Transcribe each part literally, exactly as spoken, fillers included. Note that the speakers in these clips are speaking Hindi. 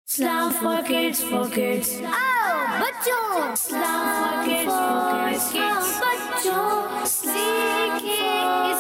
Islam for kids, for kids. आओ बच्चों, Islam for kids, for kids, kids. बच्चों सीखे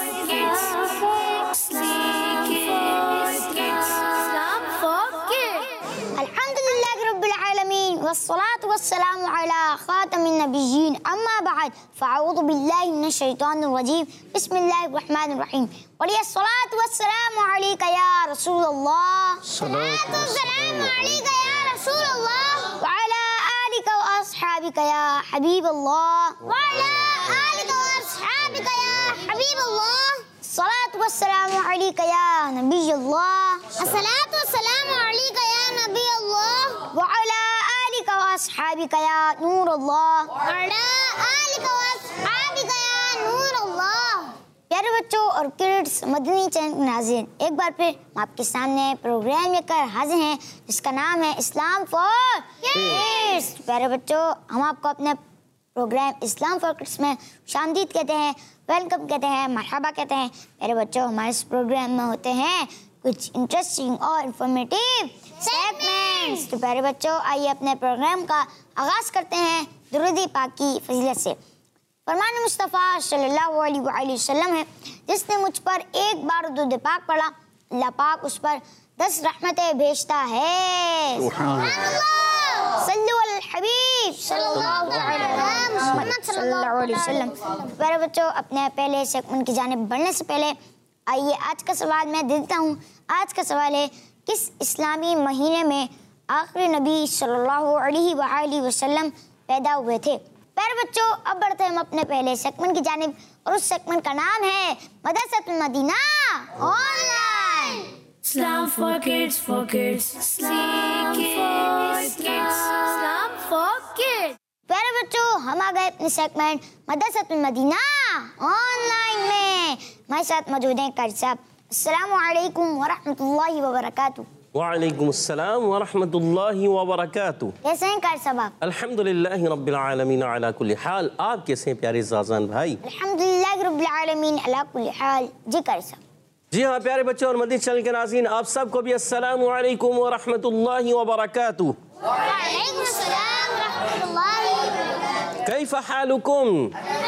इस सीखे इस kids. Islam for kids. अल्हम्दुलिल्लाह रब्बिल आलमीन वस्सलातु वस्सलामु अला खातमिन नबिय्यीन अम्मा बाद फ़अऊज़ु बिल्लाहि मिनश शैतानिर रजीम बिस्मिल्लाहिर रहमानिर रहीम वलियस्सलातु वस्सलामु अलैका या रसूलल्लाह सलातु वस्सलामु अलैका या रसूलल्लाह व अला आलिका व अस्हाबिका या हबीबल्लाह व अला आलिका व अस्हाबिका या हबीबल्लाह सलातु वस्सलामु अलैका या नबिय्यल्लाह अस्सलातु वस्सलामु अलैका या नबियल्लाह व अला आलिका व अस्हाबिका या नूरल्लाह व अला आलिका व अस्हाबिका या नूरल्लाह। प्यारे बच्चों और किड्स, मदनी चैनल के नाज़रीन, एक बार फिर हम आपके सामने प्रोग्राम लेकर हाजिर हैं जिसका नाम है इस्लाम फॉर किड्स। प्यारे बच्चों, हम आपको अपने प्रोग्राम इस्लाम फॉर किड्स में खुशामदीद कहते हैं, वेलकम कहते हैं, मरहबा कहते हैं। प्यारे बच्चों, हमारे इस प्रोग्राम में होते हैं कुछ इंटरेस्टिंग और इंफॉर्मेटिव सेगमेंट्स। तो प्यारे बच्चों, आइए अपने प्रोग्राम का आगाज़ करते हैं दुरूद पाक की फजीलत से। फरमान मुस्तफ़ा सल्लल्लाहु अलैहि वसल्लम है, जिसने मुझ पर एक बार दुरूद पाक पढ़ा, अल्लाह पाक उस पर दस रहमतें भेजता है। सल्लु अल हबीब सल्लल्लाहु अलैहि वसल्लम। प्यारे बच्चों, अपने पहले सेगमेंट की जानिब बढ़ने से पहले आइए आज का सवाल मैं दे देता हूँ। आज का सवाल है, किस इस्लामी महीने में आखिरी नबी सल्लल्लाहु अलैहि वसल्लम पैदा हुए थे? प्यारे बच्चों, अब बढ़ते हैं हम अपने पहले सेगमेंट की जानिब और उस सेगमेंट का नाम है Madrasatul Madina online. Islam for kids, for kids. सीखे इस kids. Islam for kids. प्यारे बच्चों, हम आ गए अपने सेगमेंट मदरसतुल मदीना ऑनलाइन में। हमारे साथ मौजूद हैं कारी साहब। अस्सलामु अलैकुम व रहमतुल्लाहि व बरकातुहू। वालेकुम अस्सलाम व रहमतुल्लाहि व बरकातुहू। कैसे हैं कारी साहब आप? अल्हम्दुलिल्लाहि रब्बिल आलमीन अला कुल्ली हाल। आप कैसे हैं प्यारे ज़ाज़ान भाई? अल्हम्दुलिल्लाह रब्बिल आलमीन अला कुल्ली हाल। जी कारी साहब। जी हाँ प्यारे बच्चों और मदनी चैनल के नाज़रीन, आप सबको भी अस्सलामु अलैकुम व रहमतुल्लाहि व बरकातुहू। वालेकुम अस्सलाम व रहमतुल्लाहि। कैफ़ हालुकुम?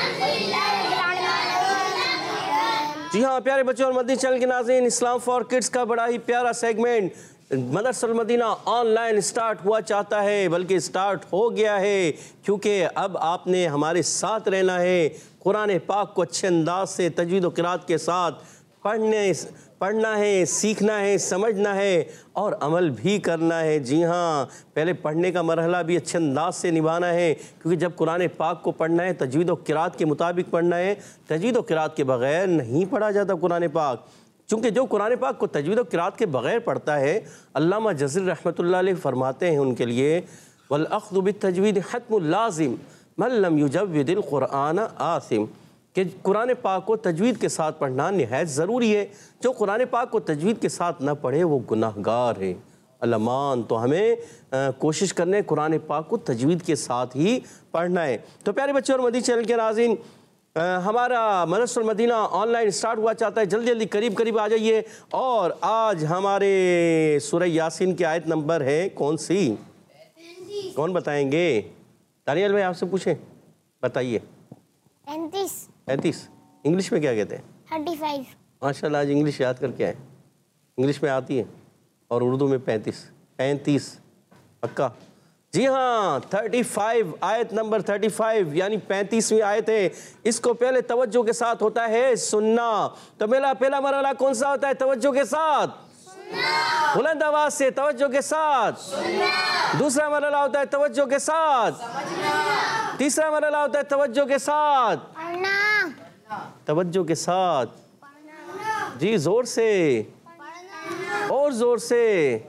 जी हाँ प्यारे बच्चों और मदनी चैनल के नाज़रीन, इस्लाम फॉर किड्स का बड़ा ही प्यारा segment Madrasatul Madina online start हुआ चाहता है, बल्कि स्टार्ट हो गया है, क्योंकि अब आपने हमारे साथ रहना है। कुरान पाक को अच्छे अंदाज से तजवीद व क़िराअत के साथ पढ़ने पढ़ना है, सीखना है, समझना है और अमल भी करना है। जी हाँ, पहले पढ़ने का मरहला भी अच्छे अंदाज से निभाना है, क्योंकि जब कुरान पाक को पढ़ना है तजवीद व क़िराअत के मुताबिक पढ़ना है। तजवीद व क़िराअत के बग़ैर नहीं पढ़ा जाता कुरान पाक, चूँकि जो कुरान पाक को तजवीद व क़िराअत के बग़ैर पढ़ता है, अल्लामा जज़री रहमतुल्लाह अलैह फरमाते हैं उनके लिए, वल अख़्ज़ु बित्तजवीद हत्मुल लाज़िम मन लम युजव्विदिल क़ुरआन आसिम, कि कुरान पाक को तजवीद के साथ पढ़ना निहायत ज़रूरी है। जो कुरान पाक को तजवीद के साथ न पढ़े वो गुनाहगार है। अल्लाह मान, तो हमें आ, कोशिश करने कुरान पाक को तजवीद के साथ ही पढ़ना है। तो प्यारे बच्चों और मदनी चैनल के नाज़रीन, हमारा मदरसतुल मदीना ऑनलाइन स्टार्ट हुआ चाहता है। जल्दी जल्दी करीब करीब आ जाइए। और आज हमारे सूरह यासीन की आयत नंबर है कौन सी? कौन बताएंगे? दानियल भाई आपसे पूछें, बताइए। पैंतीस। पैंतीस इंग्लिश में क्या कहते हैं? Thirty five. माशाल्लाह, आज इंग्लिश याद करके आए। इंग्लिश में आती है और उर्दू में पैंतीस। पैंतीस पक्का? जी हाँ, थर्टी फाइव, आयत नंबर थर्टी फाइव यानी पैंतीसवीं आयत है। इसको पहले तवज्जो के साथ होता है सुनना। तो मेरा पहला मरहला कौन सा होता है? तवज्जो के साथ सुनना। बुलंद आवाज से तवज्जो के साथ सुनना। दूसरा मरहला होता है तवज्जो के साथ समझना। तीसरा मरहला होता है तवज्जो के साथ पढ़ना। तवज्जो के साथ जी, जोर से और जोर से।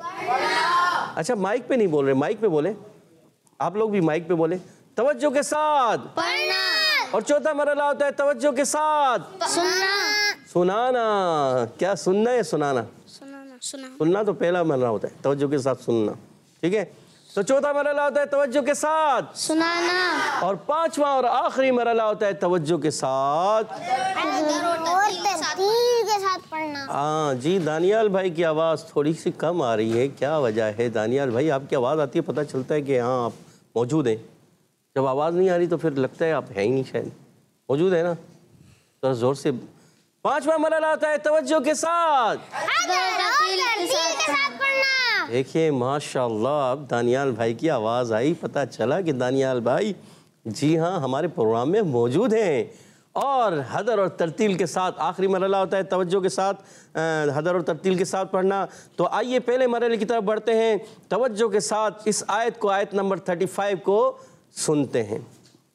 अच्छा, माइक पे नहीं बोल रहे, माइक पे बोले आप लोग भी, माइक पे बोले। तवज्जो के साथ पढ़ना। और चौथा मरहला होता है तवज्जो के साथ सुनना। सुनाना। क्या सुनना है? सुनाना। सुनाना। सुना। सुनना तो पहला मरहला होता है, तवज्जो के साथ सुनना, ठीक है। तो चौथा मरहला होता है तवज्जो के साथ सुनाना। और पांचवा और आखिरी मरहला होता है तवज्जो के साथ और तरतीब के साथ पढ़ना। हाँ जी, दानियाल भाई की आवाज़ थोड़ी सी कम आ रही है, क्या वजह है? दानियाल भाई आपकी आवाज़ आती है, पता चलता है कि हाँ आप मौजूद हैं। जब आवाज़ नहीं आ रही तो फिर लगता है आप हैं ही नहीं, शायद मौजूद है ना। तो ज़ोर से पांचवा मरहला आता है, तवज्जो के साथ देखिए। माशाल्लाह, अब दानियाल भाई की आवाज़ आई, पता चला कि दानियाल भाई जी हाँ हमारे प्रोग्राम में मौजूद हैं। और हदर और तरतील के साथ आखिरी मरहला होता है तवज्जो के साथ, हदर और तरतील के साथ पढ़ना। तो आइए पहले मरहले की तरफ बढ़ते हैं, तवज्जो के साथ इस आयत को, आयत नंबर पैंतीस को सुनते हैं।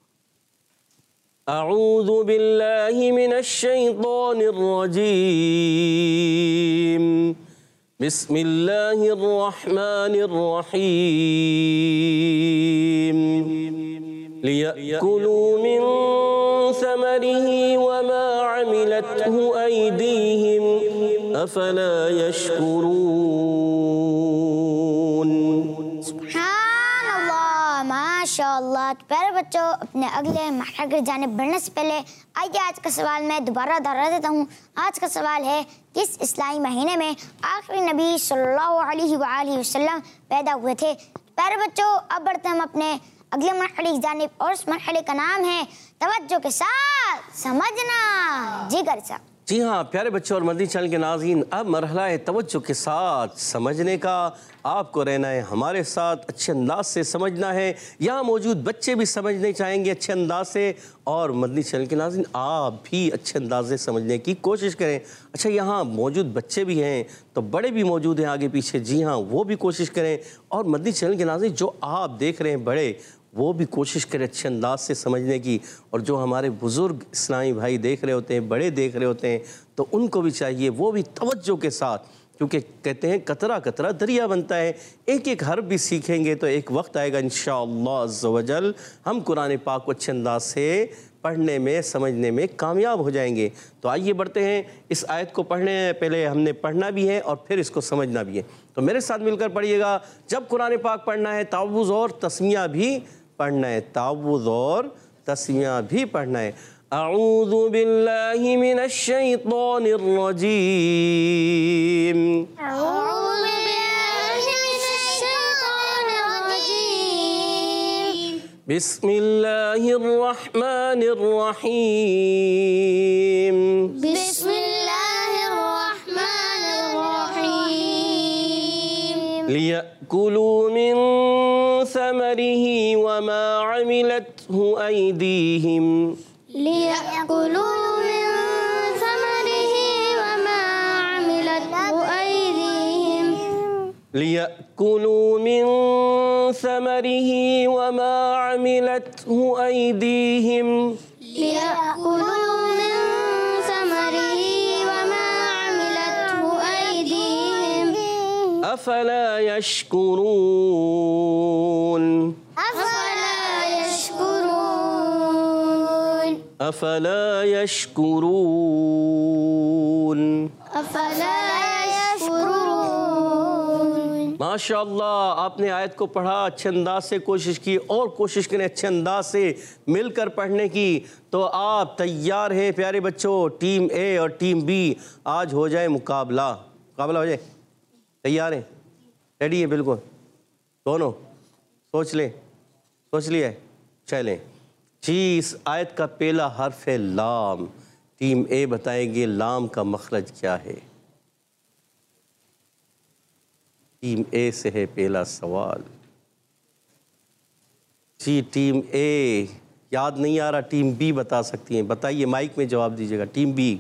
अऊज़ु बिल्लाहि मिनश शैतानिर रजीम, बिस्मिल्लाहिर रहमानिर रहीम, लियअकुलू मिन समरिही वमा अमिलतहु ऐदीहिम अफला यशकुरून। सुभानअल्लाह, माशाअल्लाह। तो प्यारे बच्चों, अपने अगले मरहले की जानिब बढ़ने से पहले आइए आज का सवाल मैं दोबारा दोहरा देता हूँ। आज का सवाल है, किस इस्लामी महीने में आखिरी नबी सल्लल्लाहु अलैहि वसल्लम पैदा हुए थे? प्यारे बच्चों, अब बढ़ते हम अपने अगले मरहले की जानिब, और उस मरहले का नाम है तवज्जो के साथ समझना। जी गर साहब। जी हाँ प्यारे बच्चों और मदनी चैनल के नाज़रीन, अब मरहला है तवज्जो के साथ समझने का। आपको रहना है हमारे साथ, अच्छे अंदाज से समझना है। यहाँ मौजूद बच्चे भी समझने चाहेंगे अच्छे अंदाज से, और मदनी चैनल के नाज़रीन आप भी अच्छे अंदाज से समझने की कोशिश करें। अच्छा, यहाँ मौजूद बच्चे भी हैं तो बड़े भी मौजूद हैं आगे पीछे, जी हाँ वो भी कोशिश करें। और मदनी चैनल के नाज़रीन जो आप देख रहे हैं बड़े, वो भी कोशिश करें अच्छे अंदाज से समझने की। और जो हमारे बुज़ुर्ग इस्लामी भाई देख रहे होते हैं, बड़े देख रहे होते हैं, तो उनको भी चाहिए वो भी तवज्जो के साथ, क्योंकि कहते हैं कतरा कतरा दरिया बनता है। एक एक हर्फ भी सीखेंगे तो एक वक्त आएगा इंशाअल्लाह अज़्ज़ व जल हम कुरान पाक को अच्छे अंदाज से पढ़ने में, समझने में कामयाब हो जाएंगे। तो आइए बढ़ते हैं, इस आयत को पढ़ने पहले हमने पढ़ना भी है और फिर इसको समझना भी है। तो मेरे साथ मिलकर पढ़िएगा। जब कुरान पाक पढ़ना है तावुज़ और तस्मिया भी पढ़ना है, तावुज़ और तस्मिया भी पढ़ना है। अऊज़ु बिल्लाहि मिनश शैतानिर रजीम, अऊज़ु बिल्लाहि मिनश शैतानिर रजीम, बिस्मिल्लाहिर रहमानिर रहीम, बिस्मिल्लाहिर रहमानिर रहीम, लियअकुलू मिन समरिही वमा अमिलतहु ऐदीहिम, लियअकुलू मिन समरिही वमा अमिलतहु ऐदीहिम, लियअकुलू मिन समरिही वमा अमिलतहु ऐदीहिम, लियअकुलू मिन समरिही वमा अमिलतहु ऐदीहिम, अफला यशकुरून, अफला यशकुरून, अफला यशकुरून। अफला यशकुरून। माशाअल्लाह, आपने आयत को पढ़ा, अच्छे अंदाज से कोशिश की, और कोशिश करें अच्छे अंदाज से मिलकर पढ़ने की। तो आप तैयार हैं प्यारे बच्चों? टीम ए और टीम बी, आज हो जाए मुकाबला। मुकाबला हो जाए, तैयार हैं? रेडी है बिल्कुल? दोनों सोच लें, सोच लिया है? चलें जी। इस आयत का पहला हर्फ है लाम। टीम ए बताएंगे लाम का मखरज क्या है। टीम ए से है पहला सवाल। जी टीम ए याद नहीं आ रहा, टीम बी बता सकती हैं, बताइए, माइक में जवाब दीजिएगा। Team B.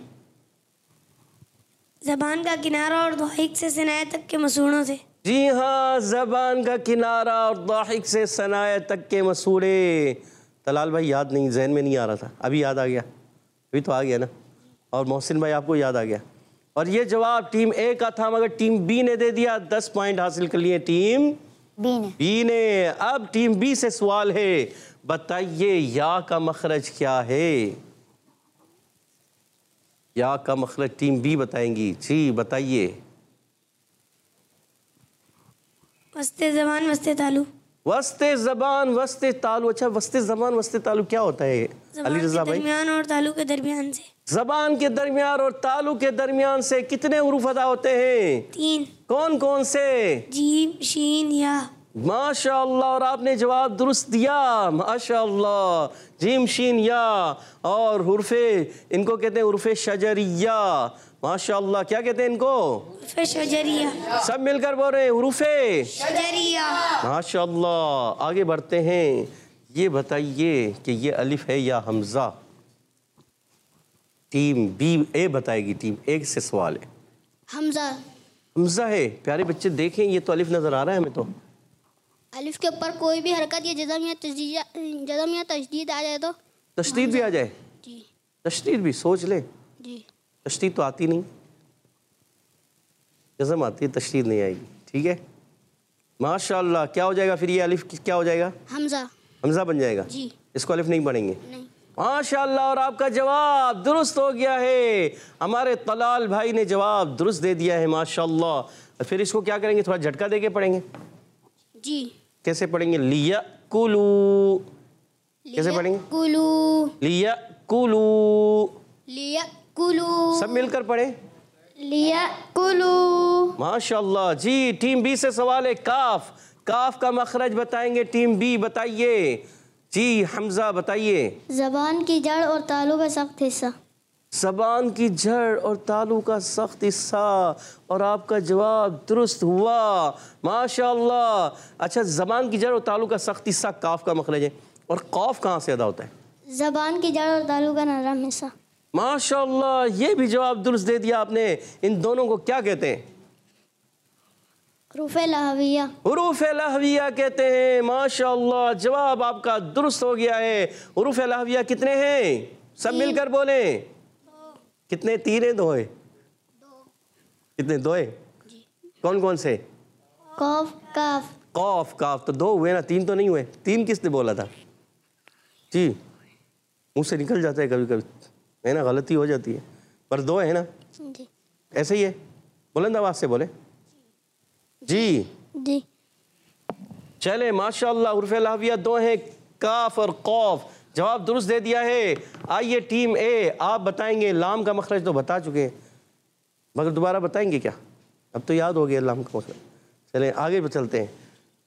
ज़बान का किनारा और दाहिक से सनाए तक के मसूड़ों से। जी हाँ, ज़बान का किनारा और दाहिक से सनाए तक के मसूड़े। तलाल भाई याद नहीं, जहन में नहीं आ रहा था, अभी याद आ गया, अभी तो आ गया ना। और मोहसिन भाई आपको याद आ गया। और ये जवाब टीम ए का था, मगर टीम बी ने दे दिया। दस पॉइंट हासिल कर लिए टीम बी ने। बी ने। अब टीम बी से सवाल है, बताइए या का मखरज क्या है? या का मखरज टीम बी बताएंगी। जी बताइए। वस्ते ज़बान वस्ते तालू। वस्ते ज़बान वस्ते तालु। अच्छा, वस्ते ज़बान वस्ते तालु क्या होता है ये अली रज़ा भाई? दरमियान और तालु के दरमियान से। ज़बान के दरमियान और तालु के दरमियान से कितने हुरूफ अदा होते हैं? तीन। कौन कौन से? जीम, शीन, या। माशाअल्लाह, और आपने जवाब दुरुस्त दिया, माशाअल्लाह। जीम, शीन, या और हुर्फे, इनको कहते हैं हुर्फे शजरिया। माशाअल्लाह, क्या कहते हैं इनको? हुर्फे शजरिया। सब मिलकर बोल रहे हैं हुर्फे शजरिया। माशाअल्लाह। आगे बढ़ते हैं। ये बताइए कि ये अलिफ है या हमजा? टीम बी ए बताएगी। टीम ए से सवाल है। हमजा। हमजा है। प्यारे बच्चे देखें, ये तो अलिफ नजर आ रहा है हमें। तो अलिफ के ऊपर कोई भी हरकत या जज़म या तशदीद जज़म या तशदीद आ जाए तो तशदीद भी आ जाए? जी। तशदीद भी सोच ले। जी। तशदीद तो आती नहीं, जज़म आती है, तशदीद नहीं आएगी। ठीक है, माशाअल्लाह। क्या हो जाएगा फिर? ये अलिफ क्या हो जाएगा? हमजा। हमजा बन जाएगा जी। इसको अलिफ नहीं पढ़ेंगे? नहीं। माशाअल्लाह, और आपका जवाब दुरुस्त हो गया है। हमारे तलाल भाई ने जवाब दुरुस्त दे दिया है, माशाअल्लाह। फिर इसको क्या करेंगे? थोड़ा झटका देके पढ़ेंगे जी। कैसे पढ़ेंगे? लिया कुलू। कैसे पढ़ेंगे? कुलू। लिया कुलू। लिया कुलू। सब मिलकर पढ़े। लिया कुलू। माशाअल्लाह जी। टीम बी से सवाल है। काफ। काफ का मखरज बताएंगे टीम बी। बताइए जी। हमजा बताइए। ज़बान की जड़ और तालु का सख्त हिस्सा। ज़बान की जड़ और तालु का सख्त हिस्सा, और आपका जवाब दुरुस्त हुआ, माशाअल्लाह। अच्छा, ज़बान की जड़ और तालु का सख्त हिस्सा काफ का मखरज है। और कौफ कहाँ से अदा होता है? ज़बान की जड़ और तालु का नरम हिस्सा। माशाअल्लाह, ये भी जवाब दुरुस्त दे दिया आपने। इन दोनों को क्या कहते हैं? हुरूफ़े लहविया। हुरूफ़े लहविया कहते हैं। माशाअल्लाह, जवाब आपका दुरुस्त हो गया है। हुरूफ़े लहविया कितने हैं? सब मिलकर बोले। कितने? तीन है? दो है? कितने? दो है। कौन कौन से? कौफ, काफ। कौफ, काफ तो दो हुए ना, तीन तो नहीं हुए। तीन किसने बोला था जी? मुंह से निकल जाता है कभी कभी, है ना, गलती हो जाती है, पर दो है ना जी। ऐसे ही है। बुलंद आवाज से बोले जी। जी। चले, माशाअल्लाह, हुर्फ़े लहविया दो हैं, काफ और कौफ। जवाब दुरुस्त दे दिया है। आइए टीम ए, आप बताएंगे। लाम का मखरज तो बता चुके हैं, मगर दोबारा बताएंगे क्या? अब तो याद हो गया लाम का मखरज। चलें आगे पर चलते हैं।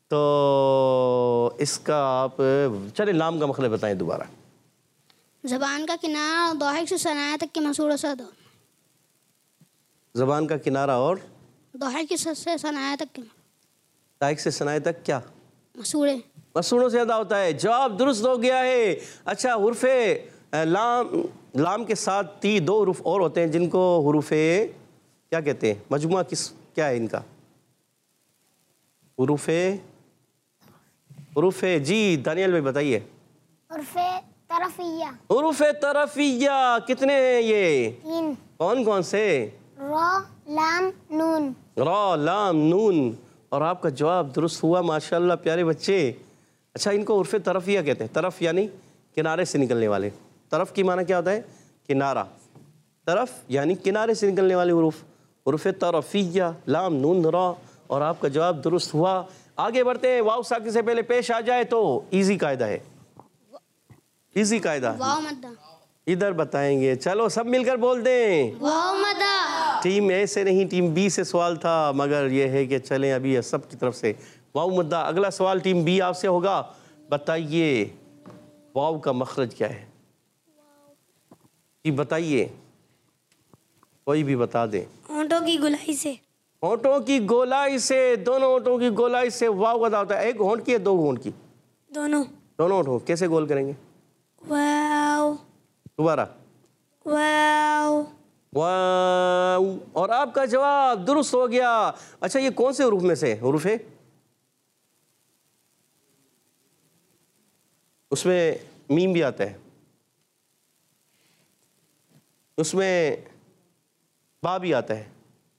तो इसका आप चले लाम का मखरज बताएं दोबारा। ज़बान का किनारा दोहिक से सनाया तक के मसूड़ सद। ज़बान का किनारा और दोहिक से सनाया तक के ताइक से सनाए तक क्या? मसूड़े। मसूड़ों से अदा होता है। जवाब दुरुस्त हो गया है। अच्छा, हुर्फ़े लाम, लाम के साथ ती दो हुरूफ और होते हैं जिनको हुरूफ़े क्या कहते हैं? मजमुआ किस क्या है इनका? हुरूफ़े हुरूफ़े जी दानियल भाई बताइए। हुरूफ़े तरफ़िया। हुरूफ़े तरफ़िया कितने हैं ये? तीन। कौन कौन से? रा, लाम, नून। रा, लाम, नून। और आपका जवाब दुरुस्त हुआ, माशाअल्लाह प्यारे बच्चे। अच्छा, इनको उर्फ़े तरफ़िया कहते हैं। तरफ़ यानी किनारे से निकलने वाले। तरफ़ की माना क्या होता है? किनारा। तरफ़ यानी किनारे से निकलने वाले हुरूफ। उर्फ़े तरफ़िया, लाम, नून, रा। और आपका जवाब दुरुस्त हुआ। आगे बढ़ते हैं। वाव साकिन से पहले पेश आ जाए तो इजी कायदा है। इजी कायदा वाव मद्दा। इधर बताएंगे। चलो सब मिलकर बोल दें। वाव मद्दा। टीम ए से नहीं, टीम बी से सवाल था, मगर ये है कि चलें अभी सब की तरफ से वाव मुद्दा। अगला सवाल टीम बी आपसे होगा। बताइए वाव का मखरज क्या है? जी बताइए, कोई भी बता दे। होंठों की गोलाई से। होंठों की गोलाई से। दोनों होंठों की गोलाई से वाव अदा होता है। एक होंठ की है, दो होंठ की? दोनों। दोनों होंठों। कैसे गोल करेंगे? वाव। दोबारा। वाव। वाव। और आपका जवाब दुरुस्त हो गया। अच्छा, ये कौन से हुरूफ में से हुरूफ है? उसमें मीम भी आता है, उसमें बा भी आता है,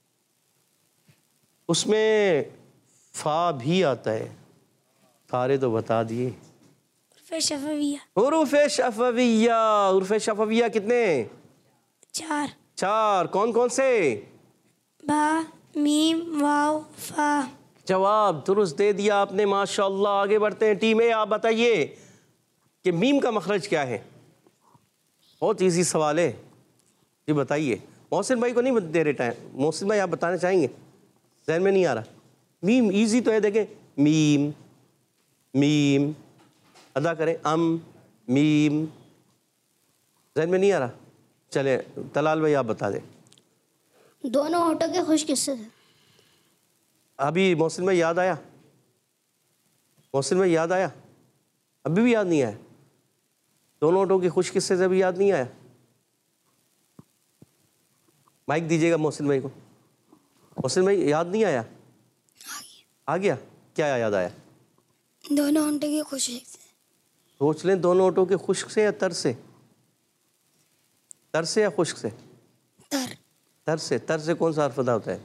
उसमें फा भी आता है। सारे तो बता दिए। हुर्फ़े शफ़विया। हुरूफ़े शफ़विया। हुरूफ़े शफ़विया कितने? चार। चार। कौन कौन से? बा, मीम, वाव, फा। जवाब दुरुस्त दे दिया आपने, माशाल्लाह। आगे बढ़ते हैं। टीम ए, आप बताइए कि मीम का मखरज क्या है? बहुत इजी सवाल है जी, बताइए। मोहसिन भाई को नहीं दे रहे टाइम। मोहसिन भाई आप बताना चाहेंगे? जहन में नहीं आ रहा। मीम इजी तो है, देखें। मीम मीम अदा करें। अम मीम। जहन में नहीं आ रहा? चले तलाल भाई आप बता दें। दोनों होठों के खुश किस्से थे। अभी मोहसिन भाई याद आया? मोहसिन भाई याद आया? अभी भी याद नहीं आया? दोनों होठों के खुश किस्से से अभी याद नहीं आया? माइक दीजिएगा मोहसिन भाई को। मोहसिन भाई याद नहीं आया? आ गया। क्या याद आया? दोनों होठों के खुश किस्से। सोच लें, दोनों होठों के खुश्क से या तर से? तर से या खुश्क से? तर। तर से। तर से कौन सा हर्फ अदा होता है?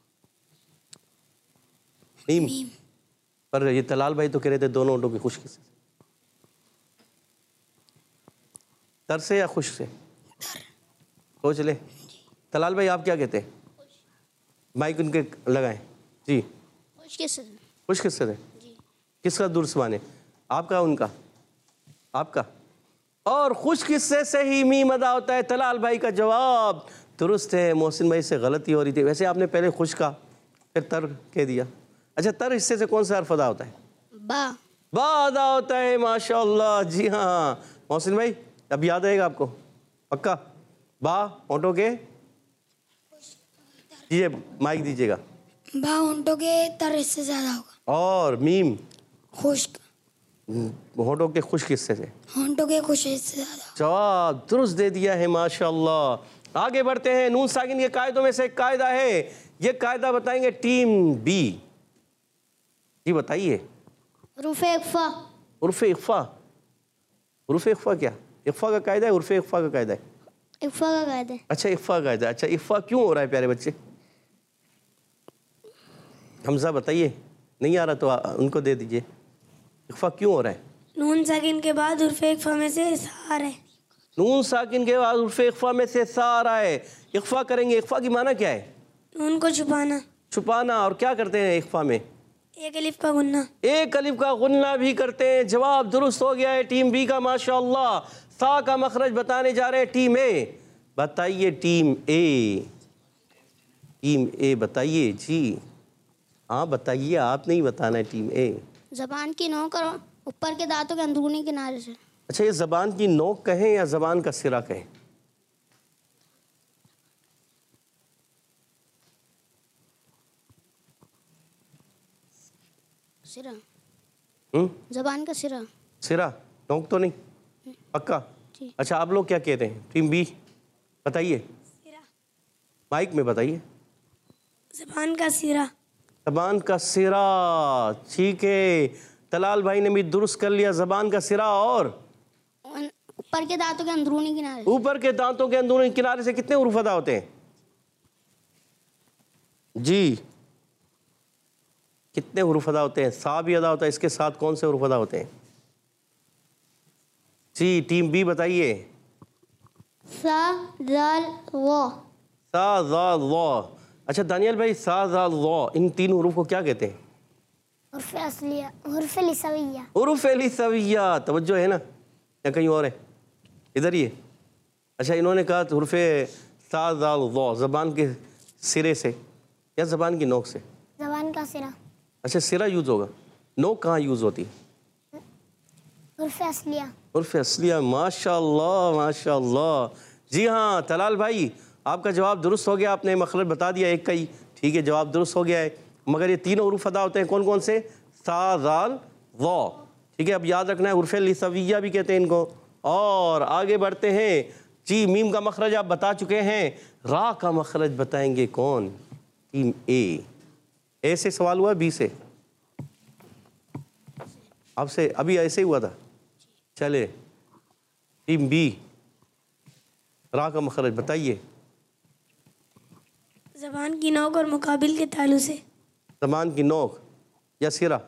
मीम। मीम। पर ये तलाल भाई तो कह रहे थे दोनों होठों के खुश्क से। तर से या खुश्क से? तर। सोच ले। तलाल भाई आप क्या कहते हैं? माइक उनके लगाएं जी। खुश किस्से थे। खुश किससे थे? जी। किसका दुरुस्मान है? आपका, उनका? आपका। और खुश किस्से से ही मीम अदा होता है। तलाल भाई का जवाब दुरुस्त है। मोहसिन भाई से गलती हो रही थी। वैसे आपने पहले खुश का फिर तर कह दिया। अच्छा, तर हिस्से से कौन सा हर्फ अदा होता है? बा। बा अदा होता है, माशाअल्लाह। जी हाँ मोहसिन भाई, अब याद आएगा आपको पक्का? बा होंठों के, जी माइक दीजिएगा। बा होंठों के तर हिस्से ज्यादा होगा। और मीम खुश्क होंठों के खुश्क हिस्से से। होंठों के खुश हिस्से ज्यादा। जवाब दुरुस्त दे दिया है, माशाअल्लाह। आगे बढ़ते हैं। नून साकिन के कायदों में से एक कायदा है, ये कायदा बताएंगे टीम बी। जी बताइए। उर्फ़े इख्फ़ा। उर्फ़े इख्फ़ा। उर्फ़े इख्फ़ा क्या? इख्फ़ा का कायदा है? उर्फ़े इख्फ़ा का कायदा है? इख्फ़ा का कायदा है। अच्छा इख्फ़ा का कायदा। अच्छा इख्फ़ा क्यों हो रहा है प्यारे बच्चे? हमजा बताइए। नहीं आ रहा तो आ, उनको दे दीजिए। इख्फ़ा क्यों हो रहा है? नून साकिन के बाद उर्फ़े इख्फ़ा में से सार है। नून साकिन के बाद उर्फ़े इख्फ़ा में से सा आ रहा है। इख्फ़ा करेंगे। इख्फ़ा की माना क्या है? नून को छुपाना। छुपाना। और क्या करते हैं इख्फ़ा में? एक अलिफ का गुन्ना। एक अलिफ का गुन्ना भी करते हैं। जवाब दुरुस्त हो गया है टीम बी का, माशाअल्लाह। सा का मखरज बताने जा रहे हैं टीम ए। बताइए टीम ए। टीम ए बताइए जी। हाँ बताइए, आप नहीं बताना है टीम ए। जबान की नोक और ऊपर के दांतों के अंदरूनी किनारे से। अच्छा, ये जबान की नोक कहें या जबान का सिरा कहें? सिरा। हम्म जबान का सिरा। सिरा, नोक तो नहीं? पक्का? जी। अच्छा, आप लोग क्या कहते हैं टीम बी? बताइए सिरा। माइक में बताइए। ज़बान का सिरा। जबान का सिरा, ठीक है। तलाल भाई ने भी दुरुस्त कर लिया। जबान का सिरा और ऊपर के दांतों के अंदरूनी किनारे। ऊपर के दांतों के अंदरूनी किनारे से कितने हुरूफ अदा होते हैं जी? कितने हुरूफ अदा होते हैं? सा भी अदा होता है, इसके साथ कौन से हुरूफ अदा होते हैं जी? टीम बी बताइए। सा जाल वो। सा जाल वो। अच्छा दानियल भाई, सा जाल वो, इन तीन हुरूफ को क्या कहते हैं? उर्फ़े असलिया, उर्फ़े लिसविया। हुरूफ लिसविया। तवज्जो है ना, या कहीं और है? इधर ही है। अच्छा, इन्होंने कहा हुरूफे सा जाल वो जबान के सिरे से या जबान की नोक से? जबान का सिरा। अच्छा, सिरा यूज़ होगा, नोक कहाँ यूज़ होती है? उर्फ़े असलिया। उर्फ़े असलिया। माशाअल्लाह माशाअल्लाह। जी हाँ तलाल भाई, आपका जवाब दुरुस्त हो गया। आपने मखरज बता दिया एक का ही, ठीक है, जवाब दुरुस्त हो गया है। मगर ये तीनों हुरूफ अदा होते हैं, कौन कौन से? सा जाल वो, ठीक है। अब याद रखना है, उर्फ़े लिसविया भी कहते हैं इनको। और आगे बढ़ते हैं जी। मीम का मखरज आप बता चुके हैं, रा का मखरज बताएंगे कौन? टीम ए। ए से सवाल हुआ, बी से? आपसे अभी ऐसे ही हुआ था। चले टीम बी, रा का मखरज बताइए। ज़बान की नोक और मुकाबिल के तालु से। ज़बान की नोक या सिरा?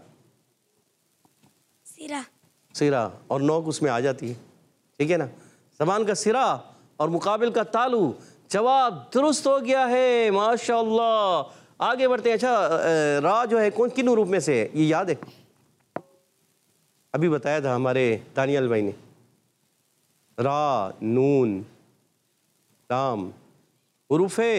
सिरा। सिरा, और नोक उसमें आ जाती है, ठीक है ना। ज़बान का सिरा और मुकाबिल का तालु। जवाब दुरुस्त हो गया है, माशाअल्लाह। आगे बढ़ते हैं। अच्छा अ, रा जो है कौन किन रूप में से है, ये याद है? अभी बताया था हमारे दानियल भाई ने। रा, नून, लाम, हुरूफे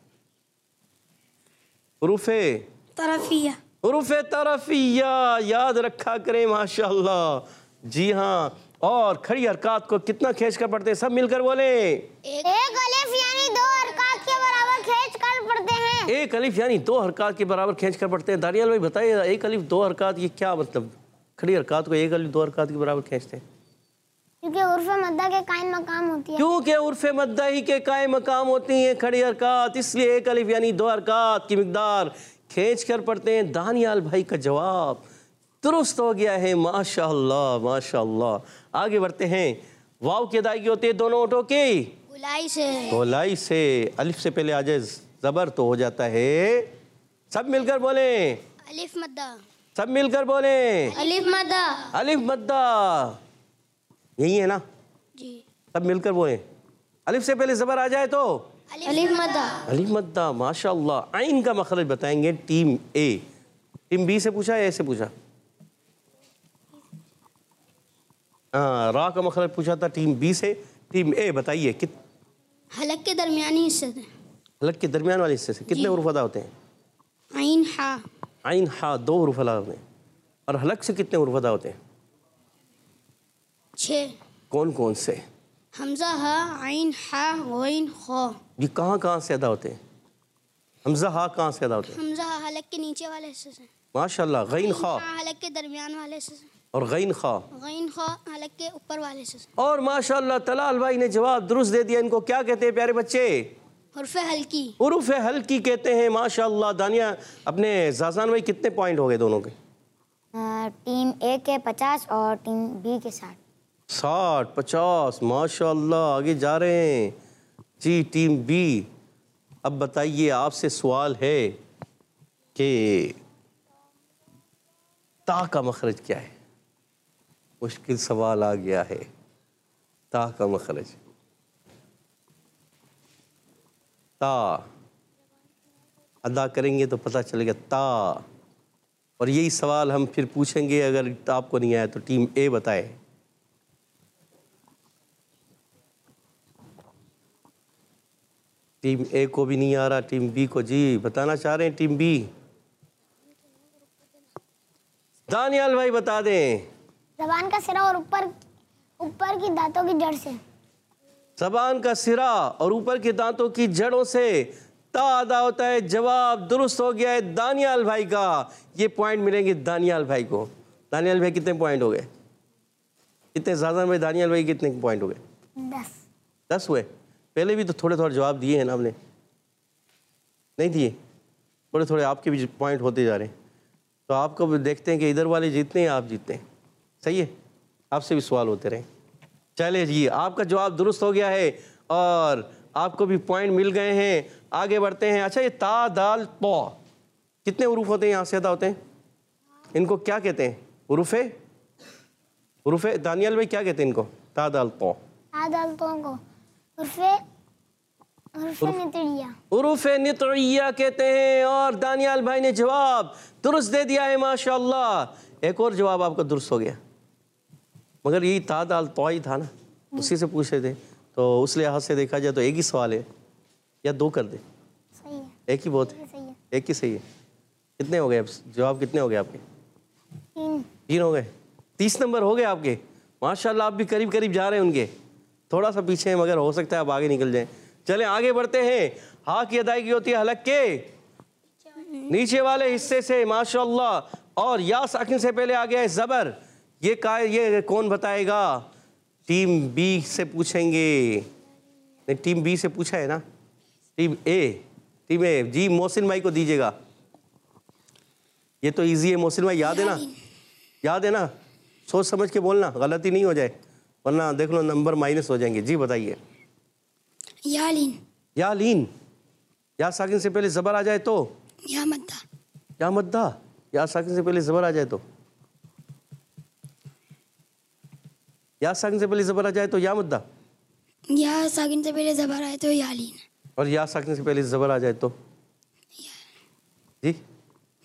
हुरूफे तरफिया। हुरूफे तरफिया याद रखा करें माशाल्लाह। जी हाँ, और खड़ी हरकत को कितना खींच कर पढ़ते हैं, सब मिलकर बोले। एक अलिफ यानी दो हरकत के बराबर खींच कर पढ़ते हैं। एक अलिफ यानी दो हरकत के बराबर खींच कर पढ़ते हैं। दानियल भाई बताइए, एक अलिफ दो हरकत ये क्या मतलब? खड़ी हरकत को एक अलिफ दो हरकत के बराबर खींचते हैं क्योंकि उर्फ़े मद्दा के कायम मकाम होती है। क्योंकि उर्फ़े मद्दा ही के कायम मकाम होती हैं खड़ी हरकत, इसलिए एक अलिफ यानी दो हरकत की मिकदार खींच कर पढ़ते हैं। दानियाल भाई का जवाब दुरुस्त हो गया है, माशाअल्लाह माशाअल्लाह। आगे बढ़ते हैं। वाव की अदायगी होती है दोनों ओठों की गुलाई से। गोलाई से। अलिफ से पहले आ जाए जबर तो हो जाता है। सब मिलकर बोले। अलिफ मद्दा। सब मिलकर बोले। अलिफ मद्दा। अलिफ मद्दा, यही है ना? जी। सब मिलकर बोले। अलिफ से पहले जबर आ जाए तो अलिफ मद्दा। अलिफ मद्दा, माशाअल्लाह। आइन का मखरज बताएंगे टीम ए। टीम बी से पूछा या ए से पूछा? हाँ, रा का मखरज पूछा था टीम बी से। टीम ए बताइए कित हलक के दरमियानी हिस्से से। हलक के दरमियान वाले हिस्से से कितने हुरूफ अदा होते हैं? आइन हा। आइन हा दो हुरूफ अदा होते हैं। और हलक से कितने हुरूफ अदा होते हैं? छः। कौन कौन से? हमजा हा, आइन हा, गैन खा। ये कहाँ कहाँ से अदा होते हैं? हमजा हा कहाँ से अदा होते हैं? हमजा हा हलक के नीचे वाले हिस्से से। माशाल्लाह। गैन खा हा हलक के दरमियान वाले हिस्से से। और गैन खा गैन खा हलक के ऊपर वाले हिस्से से। और माशाल्लाह तलाल भाई ने जवाब दुरुस्त दे दिया। इनको क्या कहते हैं प्यारे बच्चे? हुर्फ़े हल्की। हुरूफ हल्की कहते हैं, माशाल्लाह। दानिया अपने जाजान भाई कितने पॉइंट हो गए दोनों के? टीम ए के पचास और टीम बी के साठ। साठ पचास, माशाल्लाह आगे जा रहे हैं जी। टीम बी, अब बताइए आपसे सवाल है कि ता का मखरज क्या है? मुश्किल सवाल आ गया है। ता का मखरज, ता अदा करेंगे तो पता चलेगा ता। और यही सवाल हम फिर पूछेंगे, अगर आपको नहीं आया तो टीम ए बताए। टीम ए को भी नहीं आ रहा, टीम बी को जी बताना चाह रहे हैं। टीम बी, दानियाल भाई बता दें। जबान का सिरा और ऊपर ऊपर की दांतों की जड़ से। जबान का सिरा और ऊपर के दांतों की जड़ों से ता अदा होता है। जवाब दुरुस्त हो गया है दानियाल भाई का। ये पॉइंट मिलेंगे दानियाल भाई को। दानियाल भाई कितने पॉइंट हो गए? कितने ज़्यादा में दानियाल भाई कितने पॉइंट हो गए? दस। दस हुए। पहले भी तो थोड़े थोड़े जवाब दिए हैं ना हमने, नहीं दिए? थोड़े थोड़े आपके भी पॉइंट होते जा रहे हैं। तो आपको भी देखते हैं कि इधर वाले जीतते हैं, आप जीतते हैं। सही है, आपसे भी सवाल होते रहे। चलिए जी, आपका जवाब दुरुस्त हो गया है और आपको भी पॉइंट मिल गए हैं। आगे बढ़ते हैं। अच्छा, ये ता दाल पौ कितने हुरूफ होते हैं, यहाँ से अदा होते हैं? इनको क्या कहते हैं? हुरूफे हुरूफे दानियाल भाई क्या कहते हैं इनको? ता दाल पौ अदालतों को हुर्फ़े हुर्फ़े नितड़िया। हुरूफे नितड़िया कहते हैं। और दानियाल भाई ने जवाब दुरुस्त दे दिया है, माशाअल्लाह। एक और जवाब आपका दुरुस्त हो गया, मगर यही ता दाल पौ ही था ना, उसी से पूछे थे। तो उस लिहाज से देखा जाए तो एक ही सवाल है, या दो कर दे? सही है। एक ही बहुत है। सही है। एक ही सही है। कितने हो गए अब? जवाब कितने हो गए आपके? तीन। तीन हो गए। तीस नंबर हो गए आपके, माशाल्लाह। आप भी करीब करीब जा रहे हैं उनके, थोड़ा सा पीछे हैं, मगर हो सकता है आप आगे निकल जाएं। चलें आगे बढ़ते हैं। हा की अदायगी होती है हलक के नीचे वाले हिस्से से, माशाल्लाह। और या साकिन से पहले आ गया है जबर। ये का ये कौन बताएगा? टीम बी से पूछेंगे। नहीं, टीम बी से पूछा है ना? टीम ए टीम ए जी मोहसिन भाई को दीजिएगा। ये तो इजी है मोहसिन भाई, याद है ना? याद है ना? सोच समझ के बोलना, गलती नहीं हो जाए, वरना देख लो नंबर माइनस हो जाएंगे। जी बताइए। यालीन। यालीन, या साकिन से पहले जबर आ जाए तो? या मद्दा। या मद्दा, या साकिन से पहले जबर आ जाए तो? या साकिन से पहले जबर आ जाए तो या मद्दा। या साकिन से पहले जबर आए तो यालीन। और या साकिन से पहले जबर आ जाए तो?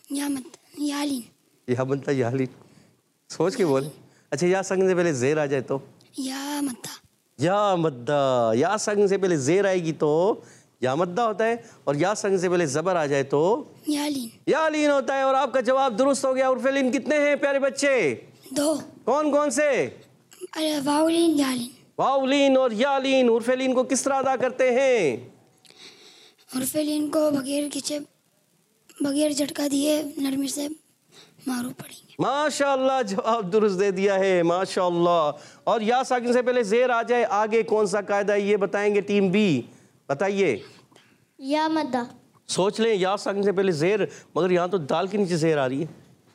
या मत यालीन। या बनता यालीन, सोच के बोल। अच्छा, या संग से पहले जेर आ जाए तो या मद्दा। या मद्दा। या संग से पहले जेर आएगी तो या मद्दा होता है, और या संग से पहले जबर आ जाए तो यालीन। यालीन होता है। और आपका जवाब दुरुस्त हो गया। उर्फेलिन कितने हैं प्यारे बच्चे? दो। कौन कौन से? अरे वाउलिन यालीन। वाउलिन और यालीन। उर्फेलिन को किस तरह अदा करते हैं? उर्फेलिन को बगैर खिंचे, बगैर झटका दिए नरमी से मारू पड़ेंगे। माशाअल्लाह, जवाब दुरुस्त दे दिया है, माशाअल्लाह। और या साकिन से पहले जेर आ जाए, आगे कौन सा कायदा है ये बताएंगे टीम बी। बताइए। या मद्दा। सोच लें, या साकिन से पहले जेर, मगर यहाँ तो दाल के नीचे जेर आ रही है,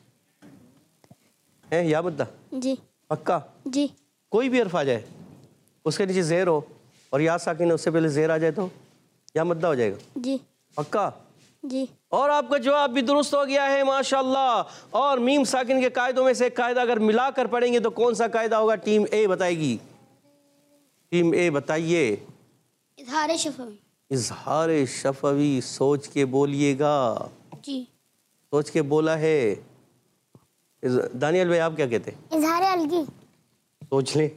है या मद्दा? जी। पक्का? जी। कोई भी हर्फ आ जाए उसके नीचे जेर हो और या साकिन उससे पहले जेर आ जाए तो या मद्दा हो जाएगा? जी। पक्का? जी। और आपका जवाब भी दुरुस्त हो गया है, माशाअल्लाह। और मीम साकिन के कायदों में से एक कायदा अगर मिलाकर पढ़ेंगे तो कौन सा कायदा होगा? टीम ए बताएगी। टीम ए बताइए। इजहार शफवी। इजहार शफवी, सोच के बोलिएगा। जी। सोच के बोला है। इज- दानियल भाई आप क्या कहते हैं? इजहार अलगी। सोच लें,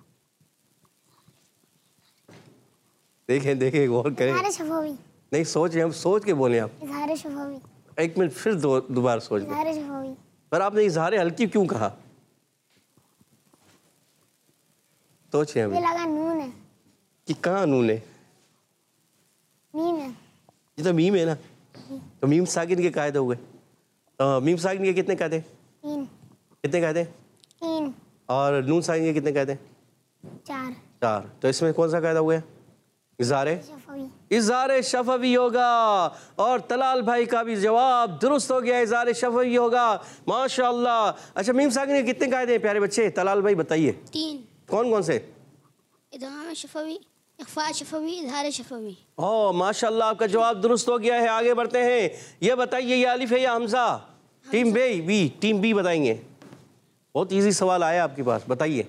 देखें देखें गौर करें। इजहार शफवी। नहीं सोच रहे, हम सोच के बोले। आप इजहार शफवी। एक मिनट फिर दो दोबारा सोच लें। इजहार शफवी। पर आपने इजहार हल्की क्यों कहा? सोच रहे ये अभी लगा नून है, कि कहाँ नून है? मीम है। ये तो मीम है ना, तो मीम साकिन के कायदे हुए। तो मीम साकिन के कितने कायदे? तीन। कितने कायदे? तीन। और नून साकिन के कितने कायदे? चार। चार। तो इसमें कौन सा कायदा हुआ? इज़हारे शफवी। इज़हारे शफवी होगा। और तलाल भाई का भी जवाब दुरुस्त हो गया, इज़हारे शफवी होगा, माशाअल्लाह। अच्छा, मीम साकिन के कितने कायदे हैं प्यारे बच्चे? तलाल भाई बताइए। तीन। कौन कौन से? इदगाम शफवी, इख्फा शफवी, इजहार शफवी। ओ माशाअल्लाह, आपका जवाब दुरुस्त हो गया है। आगे बढ़ते हैं। ये बताइए, ये अलिफ है या हमजा? Team B B team B बताएंगे। बहुत इजी सवाल आया आपके पास, बताइए।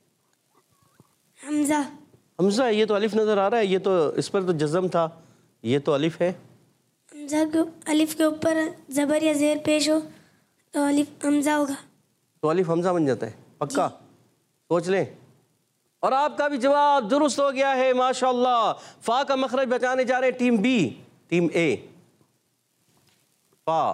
हमजा। हमजा है, ये तो अलिफ नजर आ रहा है, ये तो इस पर तो जज़म था, ये तो अलिफ है। हमजा के अलिफ के ऊपर जबर या जेर पेश हो तो अलिफ हमजा होगा। तो अलिफ हमजा बन जाता है, पक्का? सोच लें। और आपका भी जवाब दुरुस्त हो गया है, माशाअल्लाह। फा का मखरज बचाने जा रहे हैं टीम बी, टीम ए। फा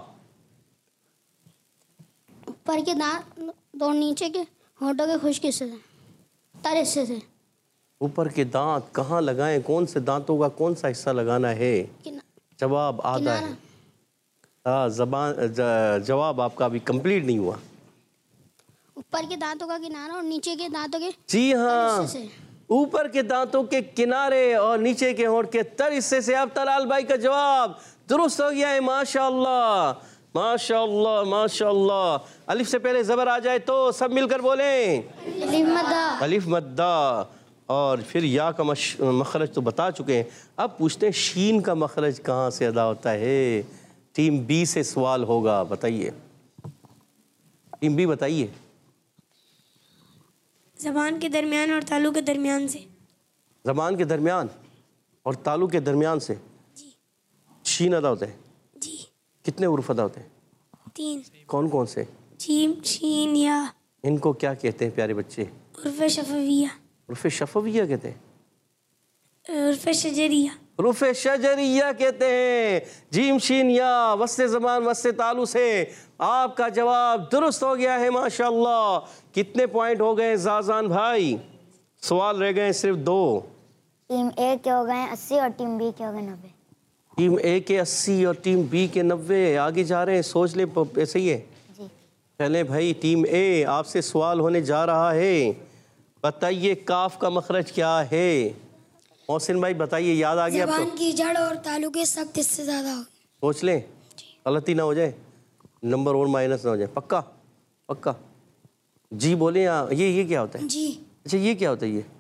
ऊपर के दांत दो, नीचे के होठों के खुश्क हिस्से से, तर हिस्से से। ऊपर के दांत कहाँ लगाएं? कौन से दांतों का कौन सा हिस्सा लगाना है? किना- जवाब आधा है। हाँ, जबान ज- जवाब आपका अभी कंप्लीट नहीं हुआ। ऊपर के दांतों का किनारा और नीचे के दांतों के जी हाँ, हिस्से से। ऊपर के दांतों के किनारे और नीचे के होंठ के तर हिस्से से। अब तलाल भाई का जवाब दुरुस्त हो गया है, माशाअल्लाह माशाअल्लाह माशाअल्लाह। अलिफ से पहले जबर आ जाए तो सब मिलकर बोलें। अलिफ मद्दा। अलिफ मद्दा। और फिर या का मश- मखरज तो बता चुके हैं। अब पूछते हैं शीन का मखरज कहाँ से अदा होता है? टीम बी से सवाल होगा, बताइए। टीम बी बताइए। जबान के दरमियान और तालू के दरमियान से। ज़बान के दरमियान और तालु के दरमियान से जी। शीन अदा होता है। जी। कितने उर्फ अदा होते हैं? तीन। कौन कौन से? जीम, शीन, या। इनको क्या कहते हैं प्यारे बच्चे? उर्फ शफविया। उर्फ शफविया कहते हैं। उर्फ शजरिया। उर्फ शजरिया कहते हैं। जीम शीन या वस्ते ज़बान वस्ते तालु से। आपका जवाब दुरुस्त हो गया है, माशाअल्लाह। कितने पॉइंट हो गए जाजान भाई? सवाल रह गए सिर्फ दो। टीम ए के हो गए अस्सी और टीम बी के हो गए नब्बे। टीम ए के अस्सी और टीम बी के नब्बे। आगे जा रहे हैं, सोच ले, प- ऐसे ही है। जी। चले भाई, टीम ए आपसे सवाल होने जा रहा है। बताइए काफ का मखरज क्या है? मोहसिन भाई बताइए, याद आ गया जबान आपको? की जड़ और तालू के सख्त हिस्से ज्यादा हो। सोच लें, गलती ना हो जाए, नंबर और माइनस ना हो जाए। पक्का? पक्का जी बोले। या ये ये क्या होता है? जी। अच्छा, ये क्या होता है? ये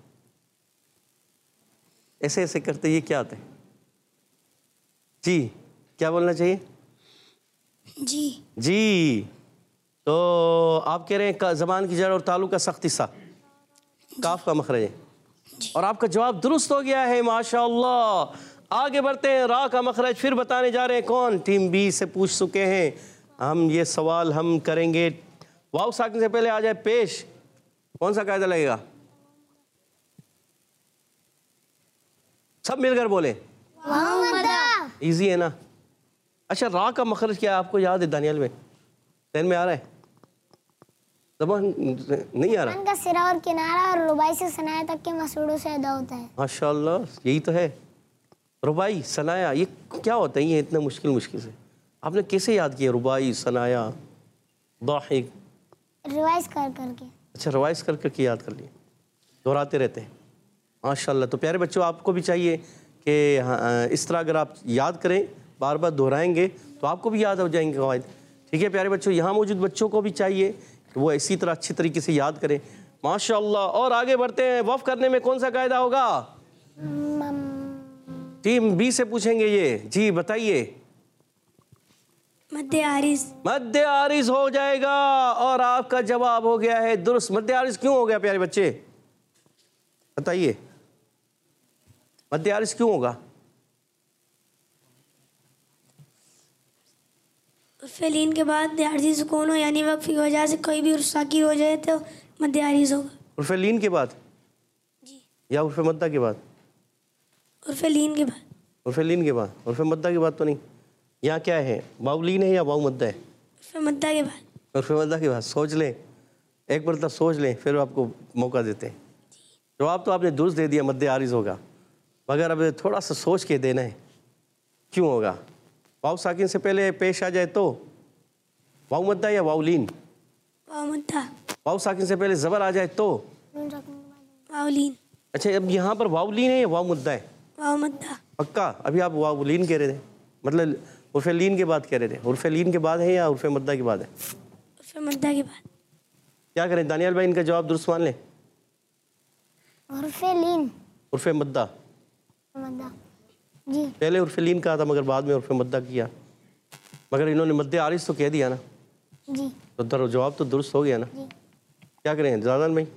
ऐसे ऐसे करते, ये क्या होता है? जी क्या बोलना चाहिए? जी। जी। तो आप कह रहे हैं का- जबान की जड़ और तालु का सख्त हिस्सा काफ का मखरज है। और आपका जवाब दुरुस्त हो गया है, माशाअल्लाह। आगे बढ़ते हैं। रा का मखरज फिर बताने जा रहे हैं। कौन? टीम बी से पूछ चुके हैं। हम ये सवाल हम करेंगे। वाव साकिन से पहले आ जाए पेश, कौन सा कायदा लगेगा? सब मिलकर बोले। इजी है ना? अच्छा, रा का मखरज क्या है आपको याद है दानियल में? ज़हन में आ रहा है? ज़बान नहीं आ रहा? का सिरा और किनारा और रुबाई से सनाया तक के मसूड़ों से अदा होता है। माशाल्लाह, यही तो है। रुबाई सनाया ये क्या होता है? ये इतना मुश्किल मुश्किल से आपने कैसे याद किया? रुबाई सनाया दाहिक रिवाइज कर करके। अच्छा, रिवाइज कर करके याद कर लिए, दोहराते रहते हैं। माशाल्लाह। तो प्यारे बच्चों, आपको भी चाहिए कि हाँ, इस तरह अगर आप याद करें, बार बार दोहराएंगे तो आपको भी याद हो जाएंगे कवायद। ठीक है प्यारे बच्चों, यहाँ मौजूद बच्चों को भी चाहिए कि वो इसी तरह अच्छी तरीके से याद करें। माशाल्लाह। और आगे बढ़ते हैं। वफ़ करने में कौन सा कायदा होगा? टीम बी से पूछेंगे ये। जी बताइए। मद्दे आरिज़। मद्दे आरिज़ हो जाएगा और आपका जवाब हो गया है दुरुस्त। मद्दे आरिज़ क्यों हो गया प्यारे बच्चे? बताइए, मद्दे आरिज़ क्यों होगा? फ़ेलीन के बाद आरिज़ी सुकून हो, यानी वक्फ की वजह से कोई भी साकिर हो जाए तो मद्दे आरिज़ होगा। उर्फ़े लीन के बाद जी, या उर्फ़े मद्दा के बाद? उर्फ़े लीन के बाद। उर्फ़े लीन के बाद, उर्फ़े मद्दा के बाद तो नहीं। यहाँ क्या है, वाव लीन है या वाव मद्दा है? उर्फ़े मद्दा के बाद। उर्फ़े मद्दा के बाद। सोच लें, एक बार तक सोच लें, फिर आपको मौका देते हैं। जवाब तो आपने दुरुस्त दे दिया, मद्दे आरिज़ होगा, मगर अब थोड़ा सा सोच के देना है क्यों होगा। वाव साकिन से पहले पेश आ जाए तो वाव मद्दा या वाव लीन? वाव मद्दा। वाव साकिन से पहले ज़बर आ जाए तो वाव लीन। अच्छा, अब यहाँ पर वाव लीन है या वाव मुद्दा है? वाव मद्दा। पक्का? अभी आप वाव लीन कह रहे थे, मतलब उर्फ़े लीन के बाद कह रहे थे। उर्फ़े लीन के बाद है या उर्फ़े मद्दा के बाद है? उर्फ़े मद्दा के बाद। क्या करें दानियाल भाई, इनका जवाब दुरुस्त मान लें? उर्फ़े लीन। उर्फ़े मद्दा। मद्दा जी। पहले उर्फ़े लीन कहा था मगर बाद में उर्फ़े मद्दा किया, मगर इन्होंने मद्दे आरिज़ तो कह दिया ना, जी तो दर जवाब तो दुरुस्त हो गया ना। जी। क्या करें जाजान भाई?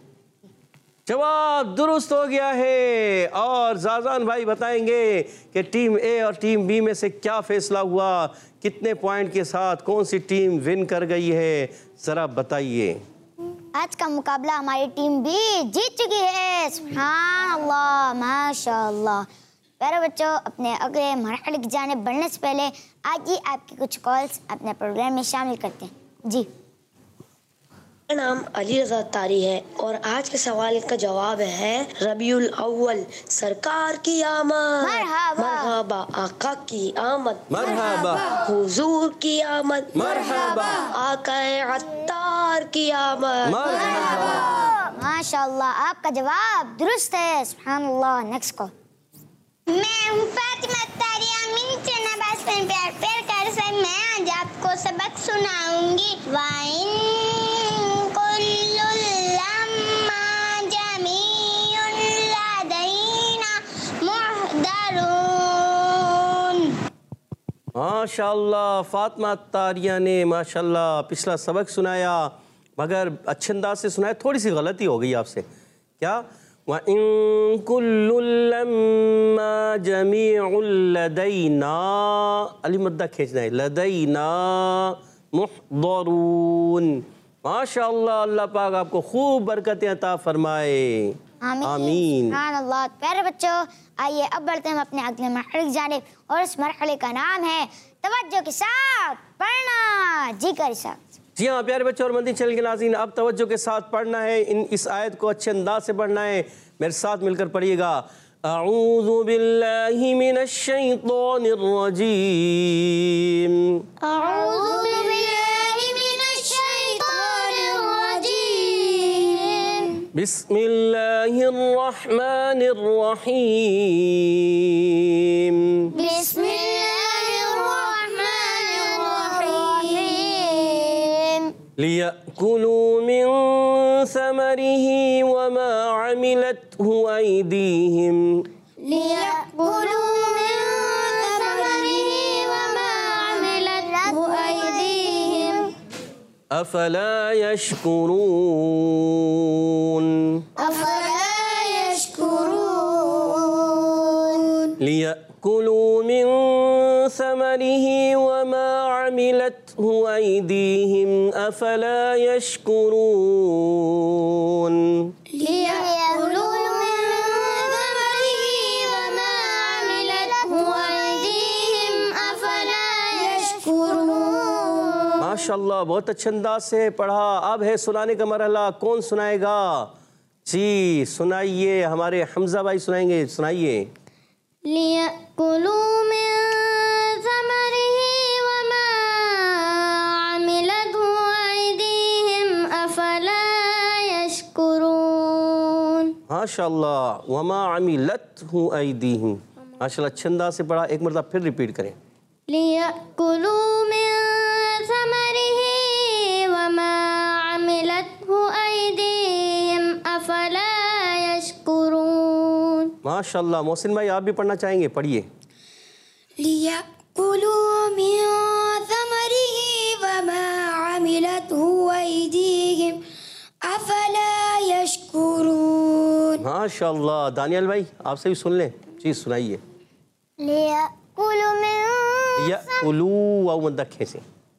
जवाब दुरुस्त हो गया है। और जाजान भाई बताएंगे कि टीम ए और टीम बी में से क्या फैसला हुआ, कितने पॉइंट के साथ कौन सी टीम विन कर गई है, ज़रा बताइए। आज का मुकाबला हमारी टीम बी जीत चुकी है। सुभान अल्लाह, माशाअल्लाह। प्यारे बच्चों, अपने अगले मरहले की जानिब बढ़ने से पहले आइए आपकी कुछ कॉल्स अपने प्रोग्राम में शामिल करते हैं। जी, मेरा नाम अली रज़ा तारी है और आज के सवाल का जवाब है रबीउल अव्वल, सरकार की आमद। मरहबा। मरहबा। आका की आमद। मरहबा। हुजूर की आमद। मरहबा। आकाए अत्तार की आमद। मरहबा। माशाअल्लाह, आपका जवाब दुरुस्त है। सुभान अल्लाह। Next call. मैं हूँ फातिमा तारिया मिन चनाबाज में प्यार प्यार कर से मैं आज आपको सबक सुनाऊंगी। वाइन कुल्लुल लम्मा जमीउन लदैना मुहदरून। माशाल्लाह, फातिमा तारिया ने माशाल्लाह पिछला सबक सुनाया, मगर अच्छे अंदाज से सुनाया। थोड़ी सी गलती हो गई आपसे। क्या? वइन कुल्लुल लम्मा जमीउल लदैना, अली मद्दा खींचना है, लदैना मुहदरून। माशाअल्लाह, अल्लाह पाक आपको खूब बरकतें अता फरमाए। आमीन। सुभान अल्लाह। प्यारे बच्चों, आइए अब बढ़ते हैं हम अपने अगले मरहले की जानिब और इस मरहले का नाम है तवज्जो के साथ पढ़ना। जी करी साहब। जी हाँ प्यारे बच्चों और मदनी चैनल के नाज़रीन, अब तवज्जो के साथ पढ़ना है। इन इस आयत को अच्छे अंदाज से पढ़ना है, मेरे साथ मिलकर पढ़िएगा। अऊज़ु बिल्लाहि मिनश शैतानिर रजीम। अऊज़ु बिल्लाहि मिनश शैतानिर रजीम। बिस्मिल्लाहिर रहमानिर रहीम। बिस्मिल्लाहिर रहमानिर रहीम। लियअकुलू मिन समरिही वमा अमिलतहु ऐदीहिम। लियअकुलू मिन समरिही वमा अमिलतहु ऐदीहिम। अफला यशकुरून। अफला यशकुरून। लियअकुलू मिन समरिही वमा अमिलतहु عملته أيديهم أفلا يشكرون ليأكلوا من ثمره وما عملته أيديهم أفلا يشكرون। माशाल्लाह, बहुत अच्छे अंदाज से पढ़ा। अब है सुनाने का मरहला। कौन सुनाएगा? जी सुनाइए, हमारे हमजा भाई सुनाएंगे, सुनाइए। लियअकुलू मिन समरिही वमा अमिलतहु अयदीहिम अफला यशकुरून। माशाल्लाह, वमा अमिलतहु अयदीहिम। माशाल्लाह, अच्छे अंदाज से पढ़ा। एक मरतबा फिर रिपीट करें। लियअकुलू मिन समरिही वमा अमिलतहु अयदीहिम अफला यशकुरून। माशाल्लाह, मोहसिन भाई आप भी पढ़ना चाहेंगे? पढ़िए। लियअकुलू मिन समरिही वमा अमिलतहु अयदीहिम अफला यशकुरून। माशाल्लाह, दानियल भाई आपसे भी सुन लें। जी सुनाइए। लियअकुलू मिन या उलू वाव मद्दा खेसे।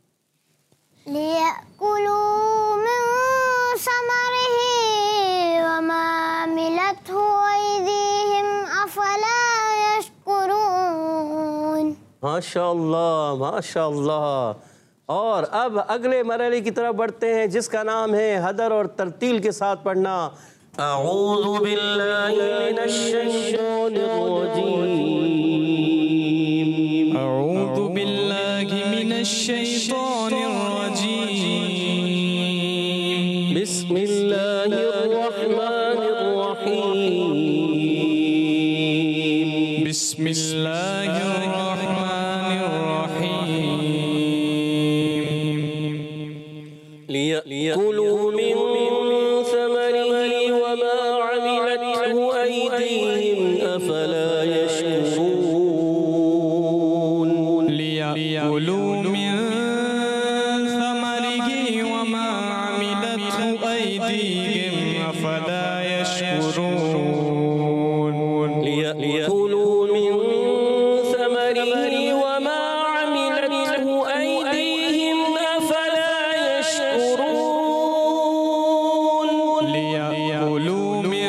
लियअकुलू मिन समरिही वमा अमिलतहु अयदीहिम अफला यशकुरून। माशाल्लाह, माशाल्लाह। और अब अगले मरहले की तरफ बढ़ते हैं, जिसका नाम है हदर और तरतील के साथ पढ़ना। अऊज़ु बिल्लाहि मिनश शैतानिर रजीम। अऊज़ु बिल्लाहि मिनश शैतानिर रजीम। बिस्मिल्लाहिर रहमानिर रहीम। बिस्मिल्लाहिर रहमानिर रहीम। लियअकुलू मिन समरिही वमा अमिलतहु अयदीहिम अफला यशकुरून। लियअकुलू मिन समरिही वमा अमिलतहु अयदीहिम अफला यशकुरून। लियअकुलू मिन समरिही वमा अमिलतहु अयदीहिम अफला यशकुरून। लियअकुलू मिन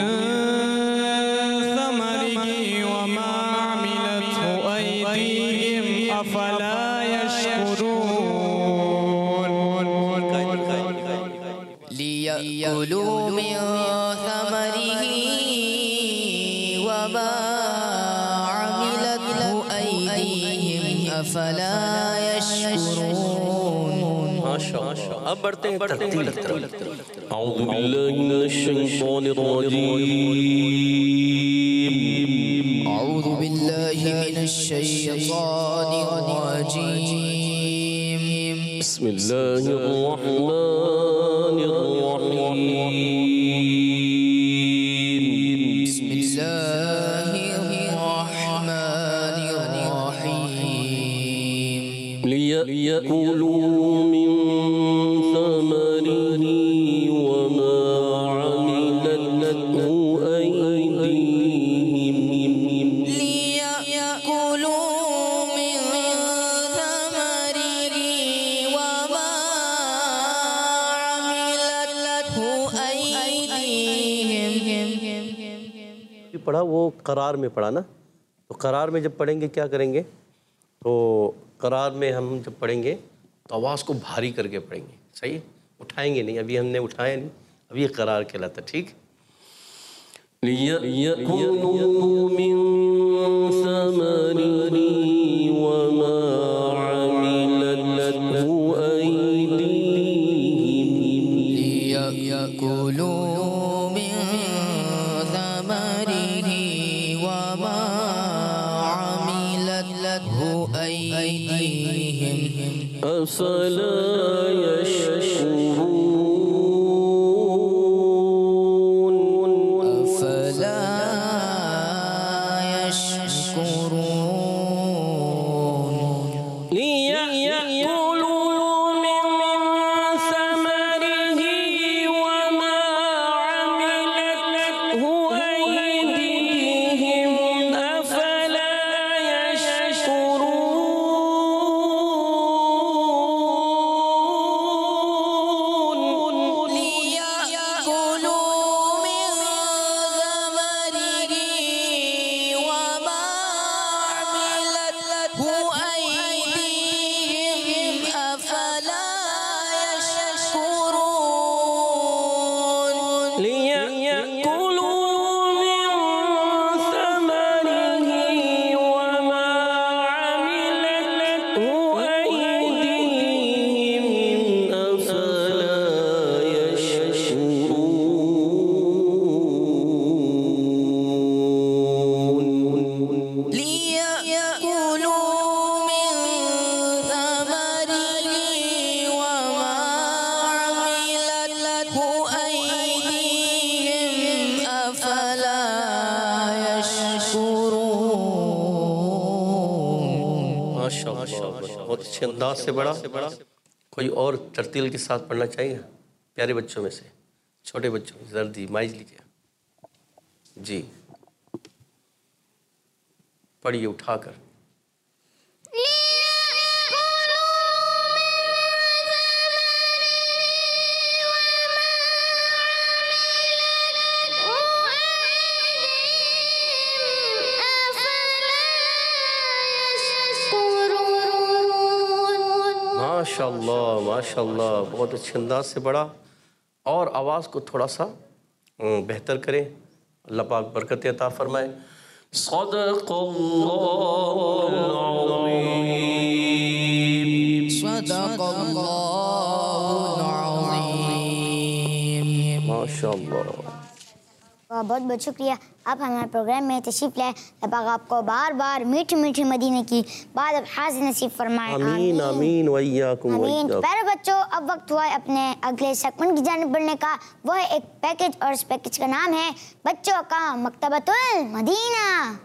समरिही वमा अमिलतहु अयदीहिम अफला यशकुरून। लियअकुलू मिन समरिही वमा अमिलतहु अयदीहिम अफला यशकुरून। माशाअल्लाह। अब बढ़ते हैं तरतील की तरफ। अऊज़ु बिल्लाहि मिनश शैतानिर रजीम। अऊज़ु बिल्लाहि मिनश शैतानिर रजीम। बिस्मिल्लाहिर रहमानिर रहीम। बिस्मिल्लाहिर रहमानिर रहीम। लियअकुलू मिन समरिही वमा अमिलतहु अयदीहिम। लियअकुलू मिन समरिही वमा अमिलतहु अयदीहिम। पढ़ा वो करार में पढ़ा ना। तो करार में जब पढ़ेंगे क्या करेंगे? तो करार में हम जब पढ़ेंगे तो आवाज़ को भारी करके पढ़ेंगे। सही है? उठाएंगे नहीं, अभी हमने उठाया नहीं, अभी ये करार कहलाता। ठीक। लियअकुलू मिन समरिही वमा अमिलतहु अयदीहिम। लियअकुलू मिन समरिही वमा अमिलतहु अयदीहिम अफला यशकुरून। अफला यशकुरून। लियअकुलू मिन समरिही वमा अमिलतहु अयदीहिम अफला यशकुरून। माशाअल्लाह, बहुत अच्छे अंदाज से बड़ा। कोई और तरतील के साथ पढ़ना चाहिए प्यारे बच्चों में से, छोटे बच्चों में? जर्दी माइज लीजिए जी, पढ़िए उठाकर। माशाअल्लाह माशाअल्लाह, बहुत अच्छे अंदाज से पढ़ा। और आवाज़ को थोड़ा सा बेहतर करें, अल्लाह पाक बरकत अता फरमाए। सदक़ल्लाहुल अज़ीम, सदक़ल्लाहुल अज़ीम। माशाअल्लाह, बहुत बहुत शुक्रिया। आप हमारे प्रोग्राम में तशरीफ़ लाए। अल्लाह पाक आपको बार बार मीठी मीठी मदीने की बाद अब हाज़िर नसीब फरमाए। आमीन आमीन व इय्याकुम व आमीन। इय्याकुम। प्यारे बच्चों, अब वक्त हुआ है अपने अगले सेगमेंट की जानिब बढ़ने का। वो है एक पैकेज और इस पैकेज का नाम है बच्चों का Maktabatul Madina.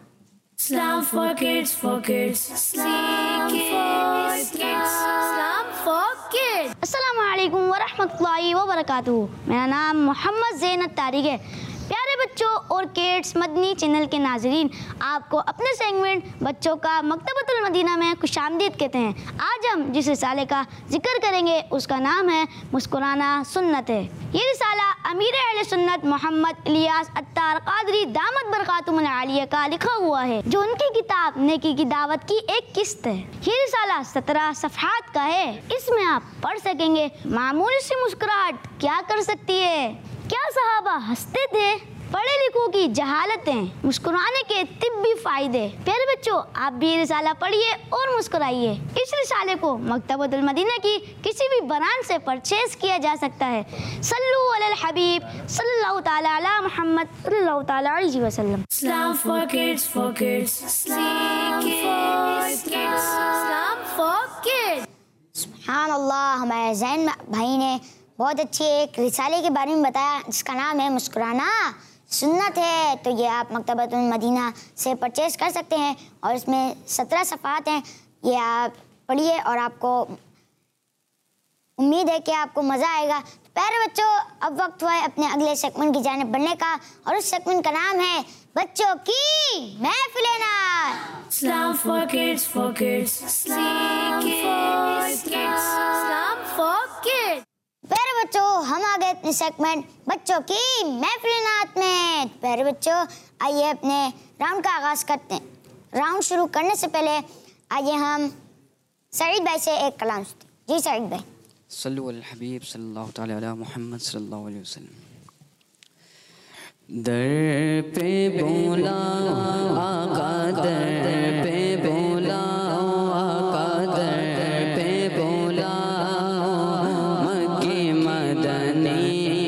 Islam for kids, for kids. Islam for kids. Islam for kids. अस्सलामु अलैकुम व रहमतुल्लाहि व बरकातुहू। मेरा नाम मोहम्मद ज़ैनब तारिक है। प्यारे बच्चों और किड्स मदनी चैनल के नाज़रीन, आपको अपने सेगमेंट बच्चों का मकतबतुल मदीना में खुशामदीद कहते हैं। आज हम जिस रिसाले का जिक्र करेंगे उसका नाम है मुस्कुराना सुन्नत है। ये रिसाला अमीर अहले सुन्नत मोहम्मद इलियास अत्तार क़ादरी दामत बरकातुहुल आलिया का लिखा हुआ है, जो उनकी किताब नेकी की दावत की एक किस्त है। ये रिसाला सत्रह सफ़हात का है। इसमें आप पढ़ सकेंगे मामूली सी मुस्कुराहट क्या कर सकती है, क्या सहाबा हंसते थे, पढ़े लिखों की जहालतें, मुस्कुराने के तिब्बी फायदे। प्यारे बच्चों, आप भी रिसाला पढ़िए और मुस्कुराइए। इस रिसाले को मकतबतुल मदीना की किसी भी ब्रांड से परचेज किया जा सकता है। सल्लु अलल हबीब सल्लल्लाहु तआला अला मुहम्मद सल्लल्लाहु तआला अलैहि वसल्लम। Islam for kids, for kids. Islam for kids. Islam for kids. सुभान अल्लाह, हमारे जैन भाई ने बहुत अच्छे एक रिसाले के बारे में बताया जिसका नाम है मुस्कुराना सुन्नत है। तो ये आप मकतबतुल मदीना से परचेज कर सकते हैं और इसमें सत्रह सफ़हात हैं। ये आप पढ़िए और आपको उम्मीद है कि आपको मज़ा आएगा। तो प्यारे बच्चों, अब वक्त हुआ है अपने अगले सेगमेंट की जानिब बढ़ने का और उस सेगमेंट का नाम है बच्चों की महफिल-ए-नात। Islam for kids, for kids. Islam for kids. Islam for kids. प्यारे बच्चों, हम आ गए अपने सेगमेंट बच्चों की महफिल-ए-नात में। प्यारे बच्चों, आइए अपने राउंड का आगाज़ करते हैं। राउंड शुरू करने से पहले आइए हम सईद भाई से एक कलाम सुनते हैं। जी सईद भाई। सल्लु अल हबीब सल्लल्लाहु तआला अला मुहम्मद सल्लल्लाहु अलैहि वसल्लम। दर पे बोला आका, दर पे बोला आका, दर पे बोला मक्की मदनी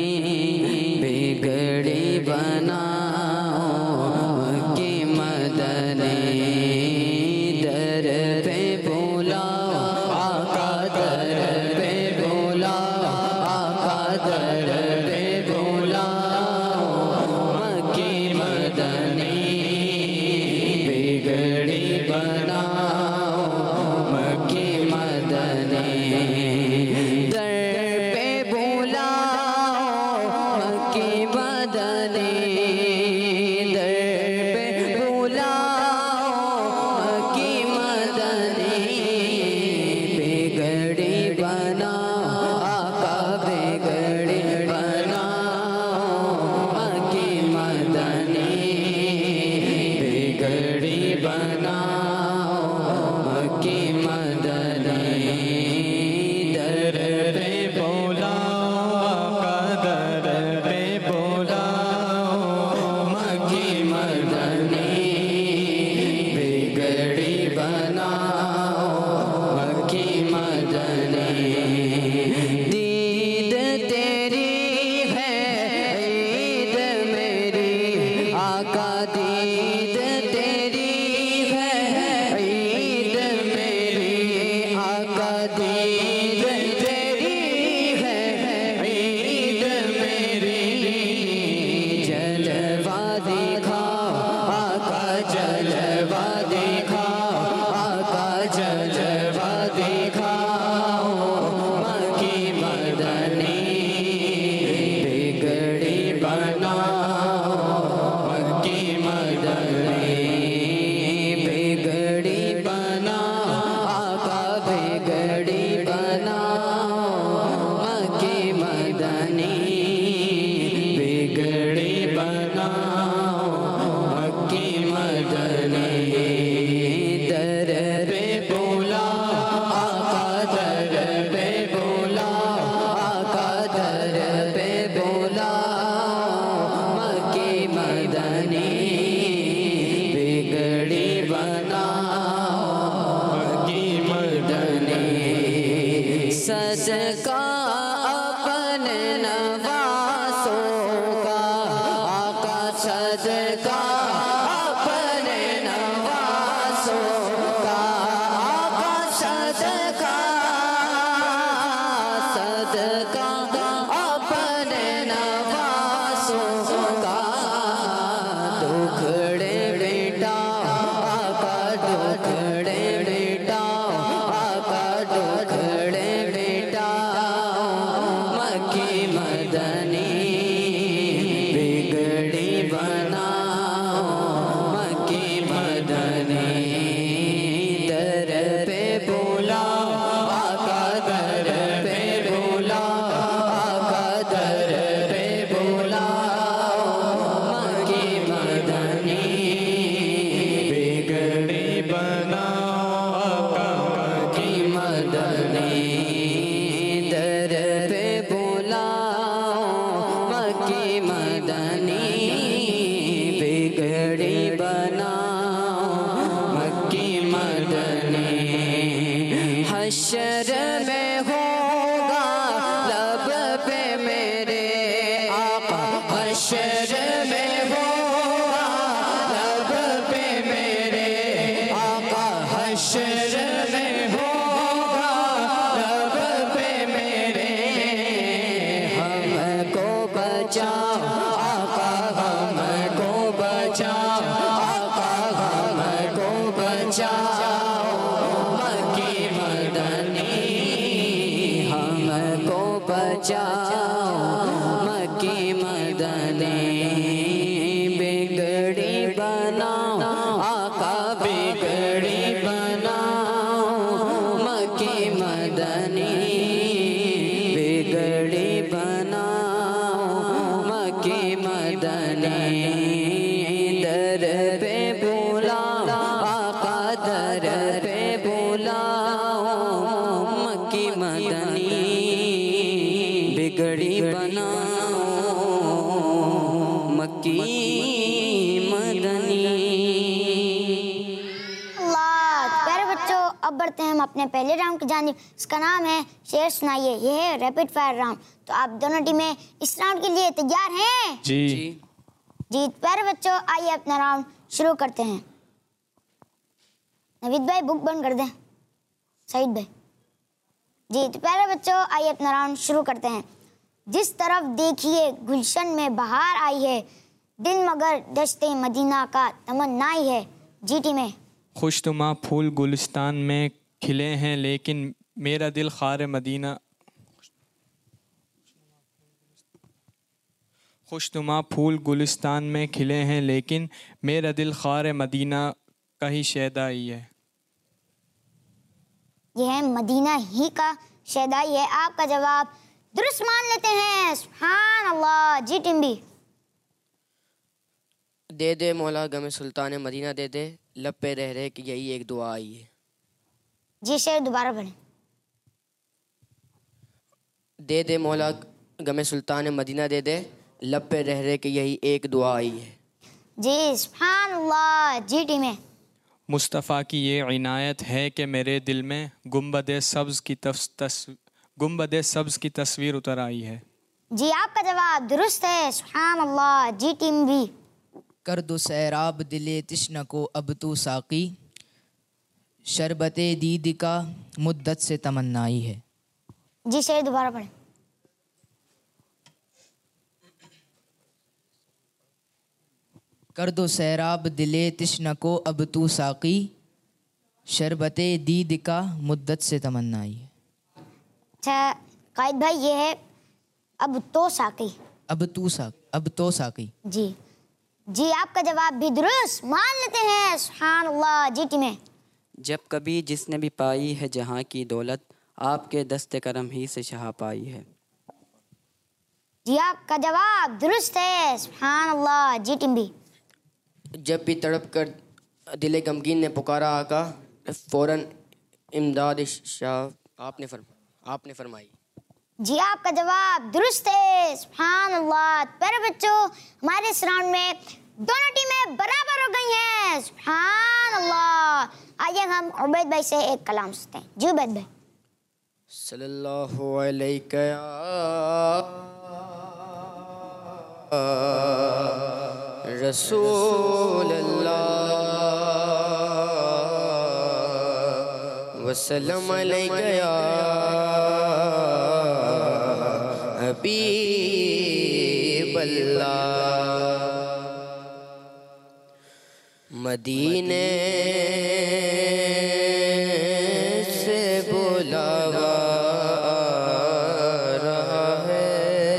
बिगड़ी बनाओ, मक्की मदनी दर पे बोला आका, दर पे बोला आका, दर पे बोला मक्की मदनी बिगड़ी बनाओ, मक्की मदनी दर पे बोला मक्की मदनी, दर पे बोला मक्की मदनी बिगड़ी बनाओ, आका बिगड़ी बनाओ, मक्की मदनी बिगड़ी बनाओ, मक्की मदनी दर पे बोला आका, दर पे बोला सदका अपने नवासों का, आका सदका सदका अपने नवासों का, दुखड़े बेटा आका दुखड़े बेटा आका दुखड़े बेटा, मक्की मदनी बिगड़ी बनाओ, मक्की मदनी दर पे बुलाओ, आका दर पे बुलाओ, आका दर पे बुलाओ, मक्की मदनी बिगड़ी बनाओ, आका मक्की मदनी दर पे बुलाओ, मक्की मदनी बिगड़ी बनाओ, मक्की मदनी। हशर में होगा लब पे मेरे आका, हशर में होगा लब पे मेरे आका, हशर में होगा लब पे मेरे, हमको बचाओ आका हमको बचाओ, आका हमको बचाओ, मक्की मदनी हमको बचाओ, मक्की मदनी बिगड़ी बनाओ, आका बिगड़ी बनाओ, मक्की मदनी बिगड़ी बनाओ, मक्की मदनी दर पे बुलाओ, आका दर पे बुलाओ, मक्की मदनी बिगड़ी बनाओ, मक्की मदनी। अल्लाह। प्यारे बच्चों, अब बढ़ते हैं हम अपने पहले राउंड की जानिब। इसका नाम है शेर सुनाइए। ये है रैपिड फायर राउंड। तो आप दोनों टीमें इस राउंड के लिए तैयार हैं? जी जी प्यारे बच्चों, आइए अपना राउंड शुरू करते हैं। नवीद भाई बुक बंद कर दें। सईद भाई जी। तो प्यारे बच्चों, आइए अपना राउंड शुरू करते हैं। जिस तरफ देखिए गुलशन में बहार आई है, दिल मगर दश्ते मदीना का तमन्नाई है। जी टीमें। खुशनुमा फूल गुलिस्तान में खिले हैं लेकिन मेरा दिल खार मदीना, खुशनुमा फूल गुलिस्तान में खिले हैं लेकिन मेरा दिल खार मदीना का ही शहदाई है। यह है मदीना ही का शहदाई है। आपका जवाब दुरुस्त मान लेते हैं। सुभान अल्लाह। जी टीम भी। दे दे मौला गमे सुल्तान मदीना दे दे, लब पे रह रहे कि यही एक दुआ आई है। जी शेर दोबारा पढ़ें। दे दे मौला गमे सुल्तान मदीना दे दे, लब पे रह रहे कि यही एक दुआ आई है। जी सुभान अल्लाह। जी टीमें। मुस्तफ़ा की ये इनायत है कि मेरे दिल में गुंबद सब्ज़ की तस, तस, गुंबद सब्ज़ की तस्वीर उतर आई है। जी आपका जवाब दुरुस्त है। सुभान अल्लाह। जी टीम भी। कर दो सैराब दिले तिश्न को अब तू साकी, शरबते दीद का मुद्दत से तमन्नाई है। जी शेर दोबारा पढ़ें। कर दो सैराब दिले तिश्न को अब तू साकी, शरबते दीद का मुद्दत से तमन्नाई है। अच्छा कायद भाई, ये है अब तो साकी। अब तू साक अब तो साकी। जी जी आपका जवाब भी दुरुस्त मान लेते हैं। सुभान अल्लाह। जी टीमें। जब कभी जिसने भी पाई है जहाँ की दौलत, आपके दस्ते करम ही से शाह पाई है। जी आपका जवाब दुरुस्त है। सुभान अल्लाह। जी टीम भी। जब भी तड़प कर दिले गमगीन ने पुकारा आका, फौरन इमदाद शाह आपने फरम आपने फरमाई। जी आपका जवाब दुरुस्त है। सुभान अल्लाह। प्यारे बच्चों, हमारे इस राउंड में दोनों टीमें बराबर हो गई हैं। सुभान अल्लाह। आइए हम उबैद भाई से एक कलाम सुनते हैं। जी उबैद भाई। सल्लल्लाहु अलैहि रसूल अल्लाह वसल्लम अलैका या हबीब अल्लाह। मदीने से बुलावा रहा है,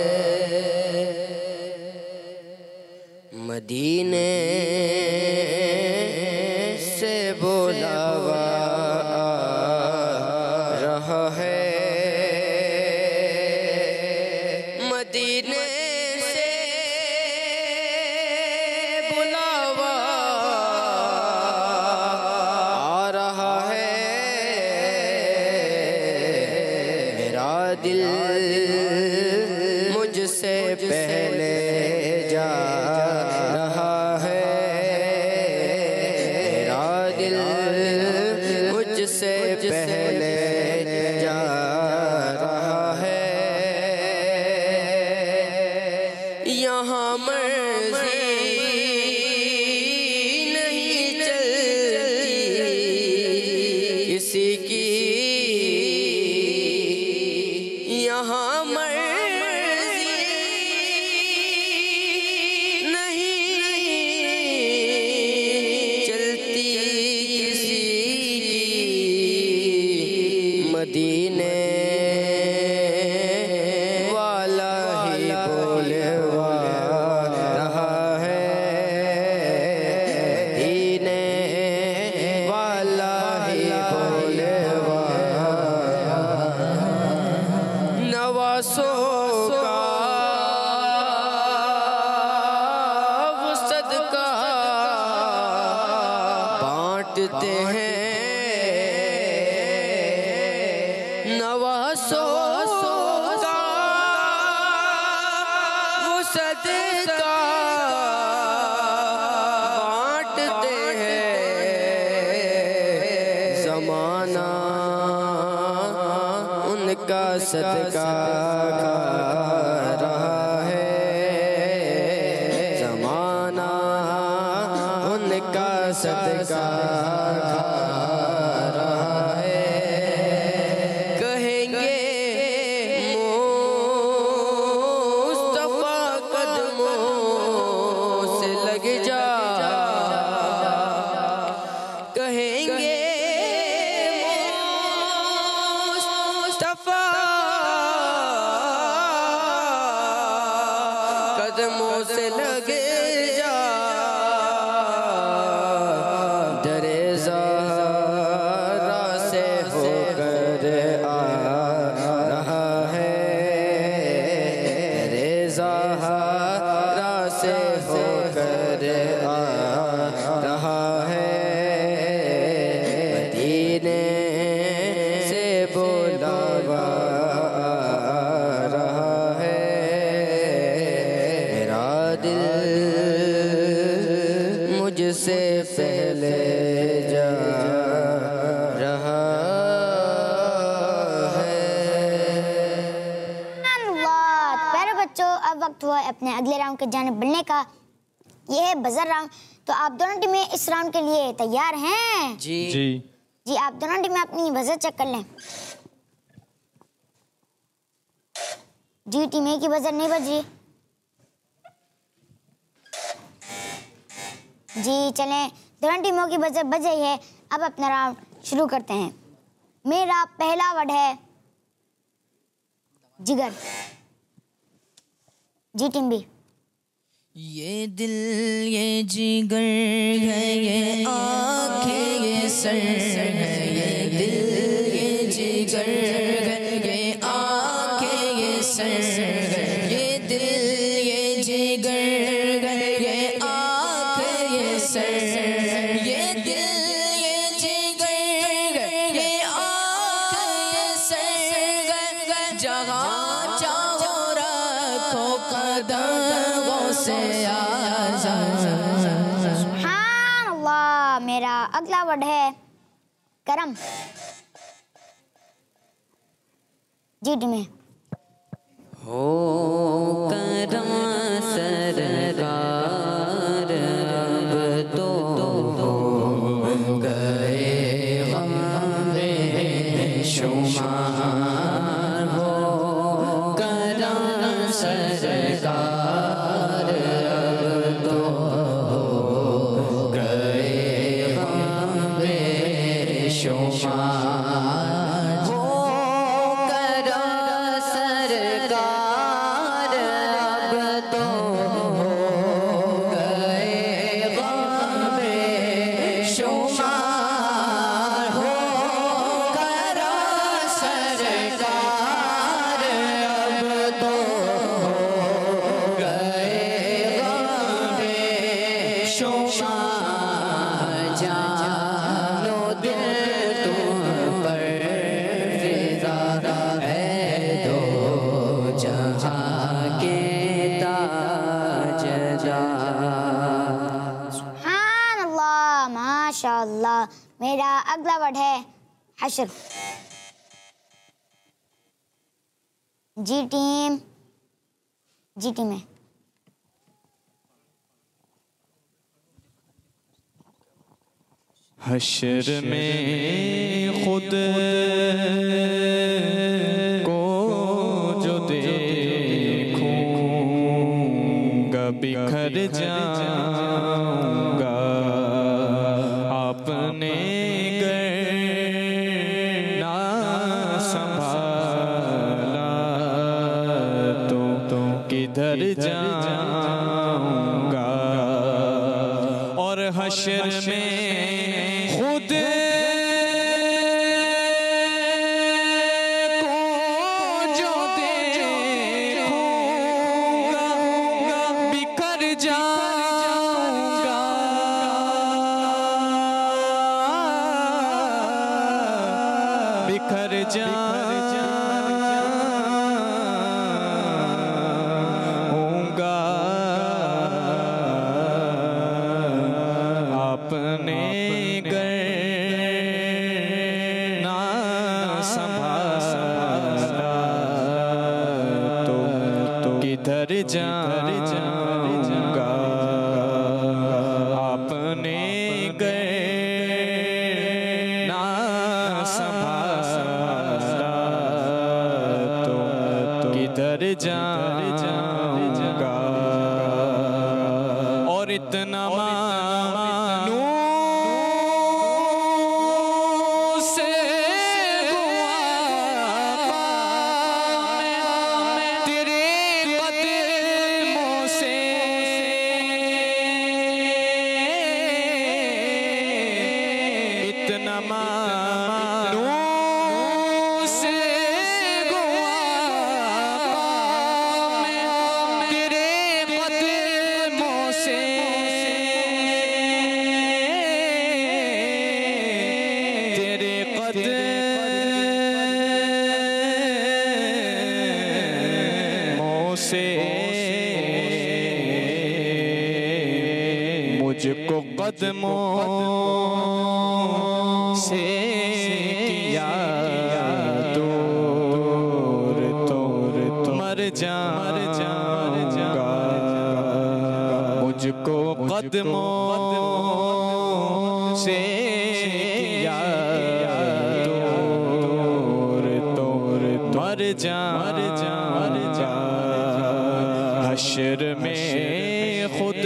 मदीने से बुलावा रहा है, मदीने से बुलावा आ रहा है। मेरा दिल मुझसे पहले जा रहा है, मेरा दिल मुझसे पहले जा रहा है। यहाँ मर्जी नहीं चलती किसी की, यहाँ मर्जी नहीं चलती किसी की, मदीने वाला ही बोलवा रहा है, मदीने वाला ही बोलवा। नवासों का वो सदका बांटते हैं, नवासों का वो सदका बांटते हैं। ज़माना उनका सदका खा रहा है, ज़माना उनका सदका खा रहा है। कहेंगे मुस्तफा कदमों से लग जा, कहेंगे मुस्तफा कदमों से लग जा। दरे ज़हरा से होकर आ रहा है, दरे ज़हरा से होकर आ रहा है, मदीने से बुलावा आ रहा है। मेरा दिल मुझसे पहले जा रहा है। अल्लाह। प्यारे बच्चों, अब वक्त हुआ है अपने अगले राउंड के जाने बढ़ने का। ये है बजर राउंड। तो आप दोनों टीमें इस राउंड के लिए तैयार हैं? जी जी जी, आप दोनों टीमें अपनी बजर चेक कर लें। जी, टीम ए की बजर नहीं बज रही। जी चलें, दोनों टीमों की बजर बज रही है। अब अपना राउंड शुरू करते हैं। मेरा पहला वर्ड है जिगर। जी टीम बी। ये दिल ये जिगर है, ये आँखें ये सर है, ये दिल ये जिगर है, ये आँखें ये सर है, ये दिल ये जिगर है, ये आँखें ये सर है, ये दिल ये जिगर है, ये आँखें ये सर है, जहाँ चाहो रखो कदमों से सुभान अल्लाह। मेरा अगला वर्ड है करम। जी में हो करम सरकार सुभान अल्लाह, माशाअल्लाह। मेरा अगला वर्ड है हशर। जी टीम, जी टीम है। हशर में खुद को जो देखूंगा बिखर जाऊंगा, आपने गर ना संभाला तो, तो किधर जाऊंगा। और हशर में खुद को जो देखूंगा बिखर जाऊंगा, बिखर जाऊंगा। आपने किधर जाऊंगा, आपने गए ना संभाला तो, तो किधर जाऊंगा। और इतना मानू से मुझको कदमों से किया दूर, दूर मर जाऊंगा। मुझको कदमों से किया दूर, दूर मर जाऊंगा। हश्र में खुद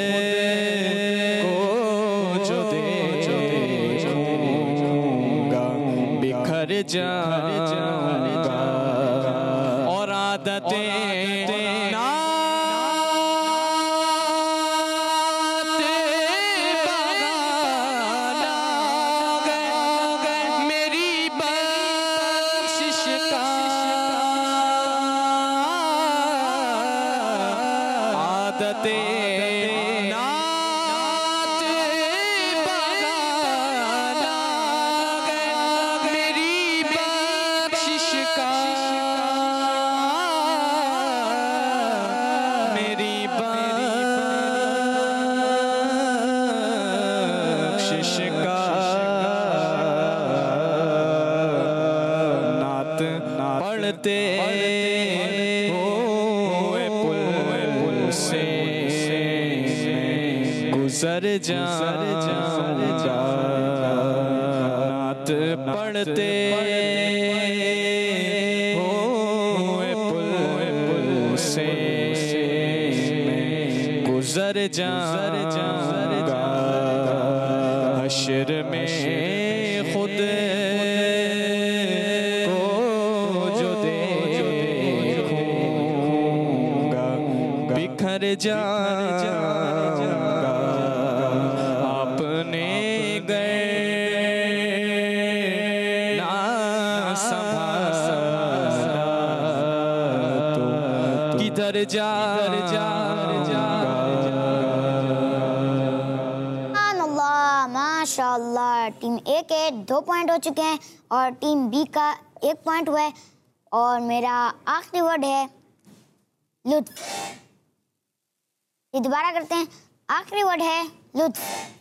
जाऊंगा। और आदतें मेरी बख्शिश का आदतें पढ़ते हुए पुल पुल से गुजर जाऊंगा। नात पढ़ते हुए पुल पुल से गुजर जाऊंगा। हश्र में खुद बिखर जाऊंगा। आपने गए ना संभाला तो किधर जा माशाअल्लाह। टीम ए के दो पॉइंट हो चुके हैं और टीम बी का एक पॉइंट हुआ है। और मेरा आखिरी वर्ड है लुत्फ। फिर दोबारा करते हैं। आखिरी वर्ड है लुत्फ।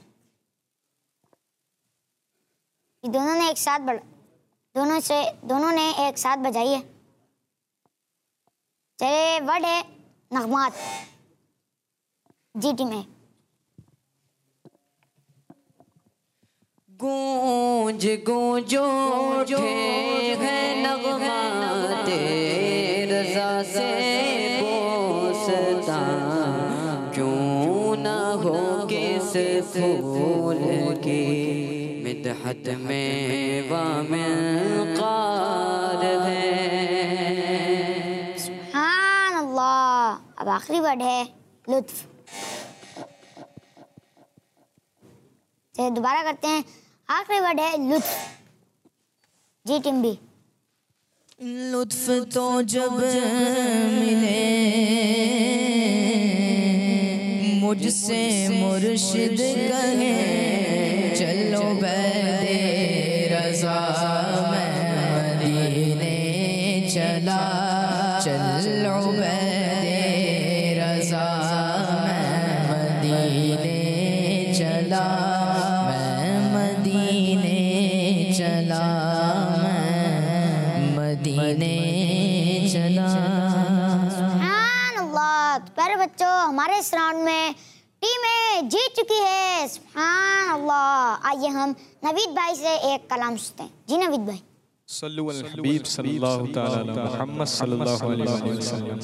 ये दोनों ने एक साथ बढ़ दोनों से दोनों ने एक साथ बजाई है। चलिए वर्ड है नगमात। जी टीम है। गूंज गूंज उठे हैं नगमाते रज़ा से बोसता, क्यों न हो किस फूल की मिदहत में वामिक़ार है। सुभान अल्लाह। अब आखिरी वर्ड है लुत्फ। चलिए दोबारा करते हैं। आखिरी वर्ड है लुत्फ। जी टीम भी। लुत्फ तो जब मिले मुझसे मुर्शिद कहे, चलो बैदे रज़ा मैं मदीने चला, चलो बैदे रज़ा मैं मदीने चला, मैं मदीने चला, मैं मदीने चला। सुभान अल्लाह। तो प्यारे बच्चों, हमारे इस राउंड में टीमें जीत चुकी है। सुभान अल्लाह। आइए हम नवीद भाई से एक कलाम सुनते हैं। जी नवीद भाई। सल्लु अल हबीब सल्लल्लाहु तआला अला मुहम्मद सल्लल्लाहु अलैहि वसल्लम।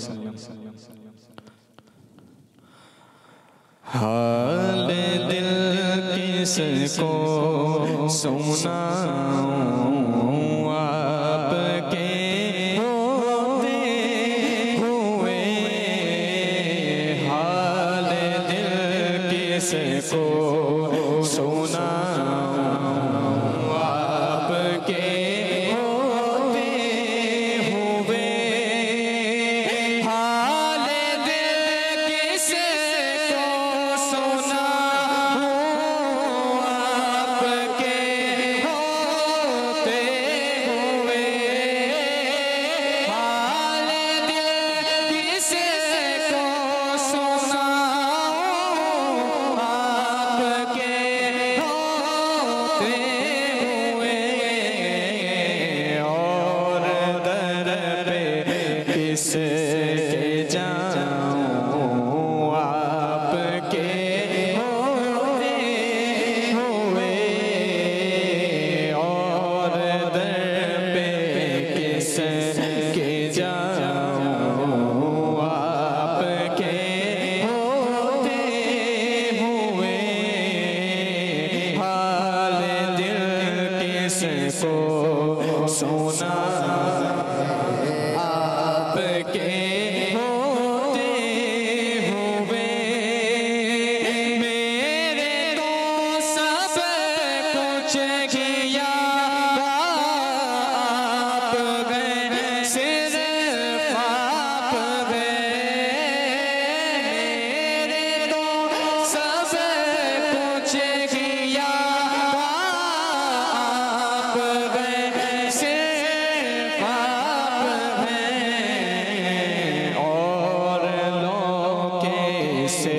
हाल दिल किसको सुनाऊं, आपके होते हुए। हाल दिल किसको सुनाऊं, आपके होते हुए। हाल दिल किसको सुनाऊं, आपके होते हुए। हाल दिल किसको सुनाऊं, आपके होते हुए। और दर पे किसके जाऊं, आपके होते हुए। और दर पे किसके जाऊं, आपके होते हुए। हाल दिल किसको सुनाऊं, आपके होते हुए। मेरे तो सब कुछ किया, आप गए सिर्फ आप गए। मेरे तो सब कुछ किया, आप गए सिर्फ आप गए। और लोके से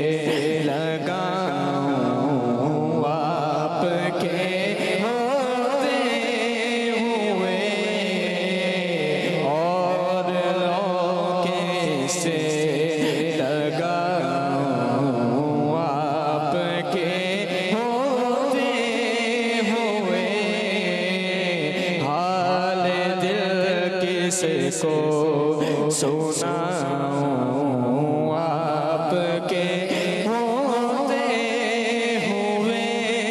लगाऊं, आपके होते हुए। और लोके से लगाऊं, आपके होते हुए। हाल दिल किसको सुनाऊं, आपके होते हुए।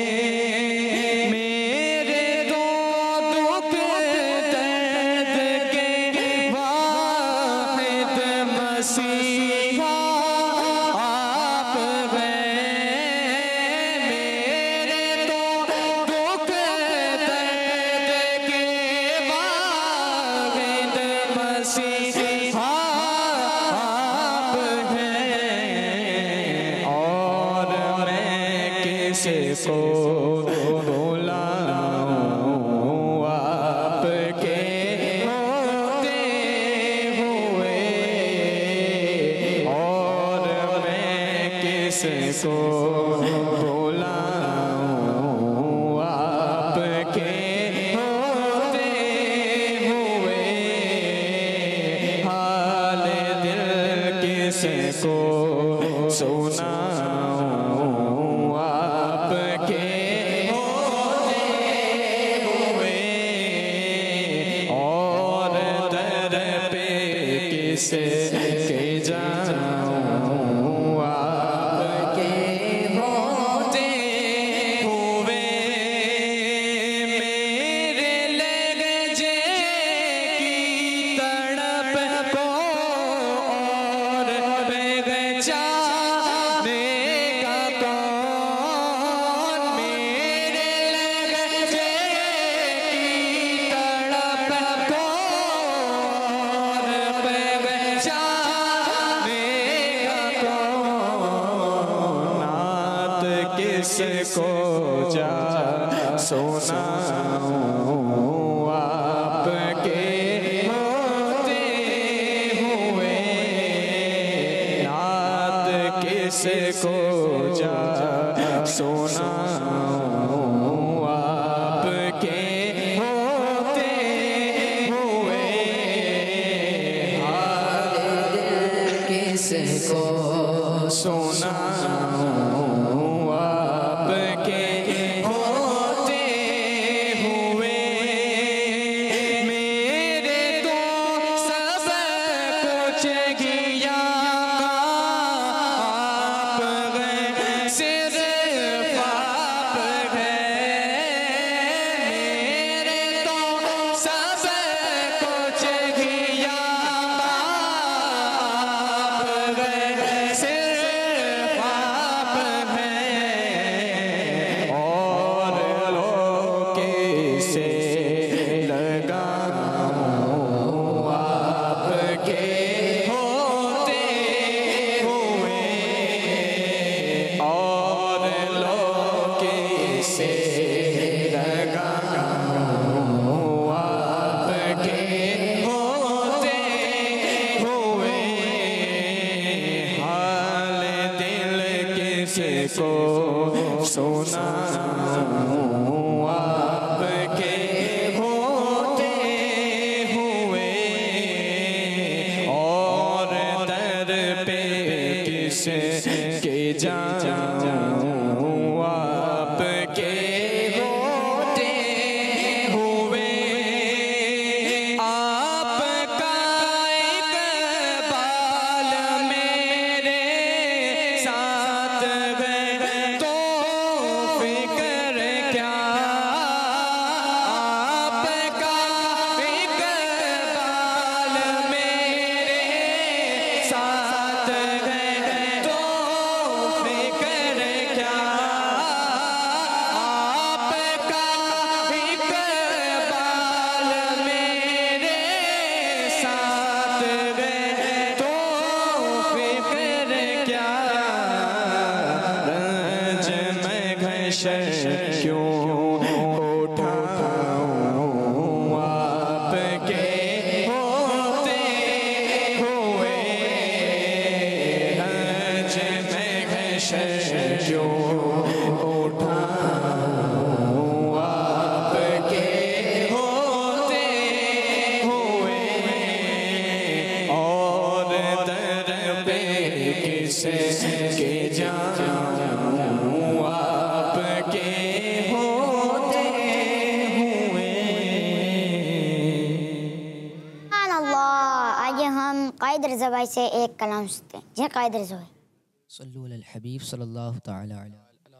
मेरे दो दुख दर्द के वाहिद मसीहा आप गए। मेरे तो दुख दर्द के वाहिद मसीहा आप हैं। और मैं किसको बुलाऊं, आपके होते हुए। और मैं किसको बुलाऊं आपके होते हुए, हाल दिल किसको सुनाऊं आपके होते हुए, और दर पे किसे के जाऊं आपके होते हुए। मेरे लहजे की तड़प को और पहचाने का कौन, मेरे लहजे की तड़प को और पहचाने का कौन, नात किसको जा सुनाऊं आपके होते हुए, नात किसको जा सुनाऊं आपके होते हुए, हाल दिल किसको सुनाऊं आपके होते हुए। मेरे तो सब कुछ किया आप गए, सिर्फ आप गए। मेरे तो सब कुछ किया आप गए, सिर्फ आप हैं। और लोके से लगाऊं आपके होते हुए, और लोके से लगाऊं आपके होते हुए, हाल दिल किसको सुनाऊं आपके होते हुए, और दर पे किसे के जाऊं आपके होते हुए। आपका इकबाल मेरे साथ गए तो फिक्र क्या, आपका इकबाल मेरे साथ गए तो फिक्र क्या, आपका इकबाल मेरे साथ गए तो फिक्र क्या। रंज में घशर क्यों उठाऊं आपके होते हुए, रंज में घशर क्यों उठाऊं आपके होते हुए, और दर पे किसे के जाऊं आपके होते हुए। सुभान अल्लाह। आइए हम कायद रज़ा भाई से एक कलाम सुनते हैं। जी कायद रज़ा भाई। सल्लु अलल हबीब सल्लल्लाहु ताला अलैहि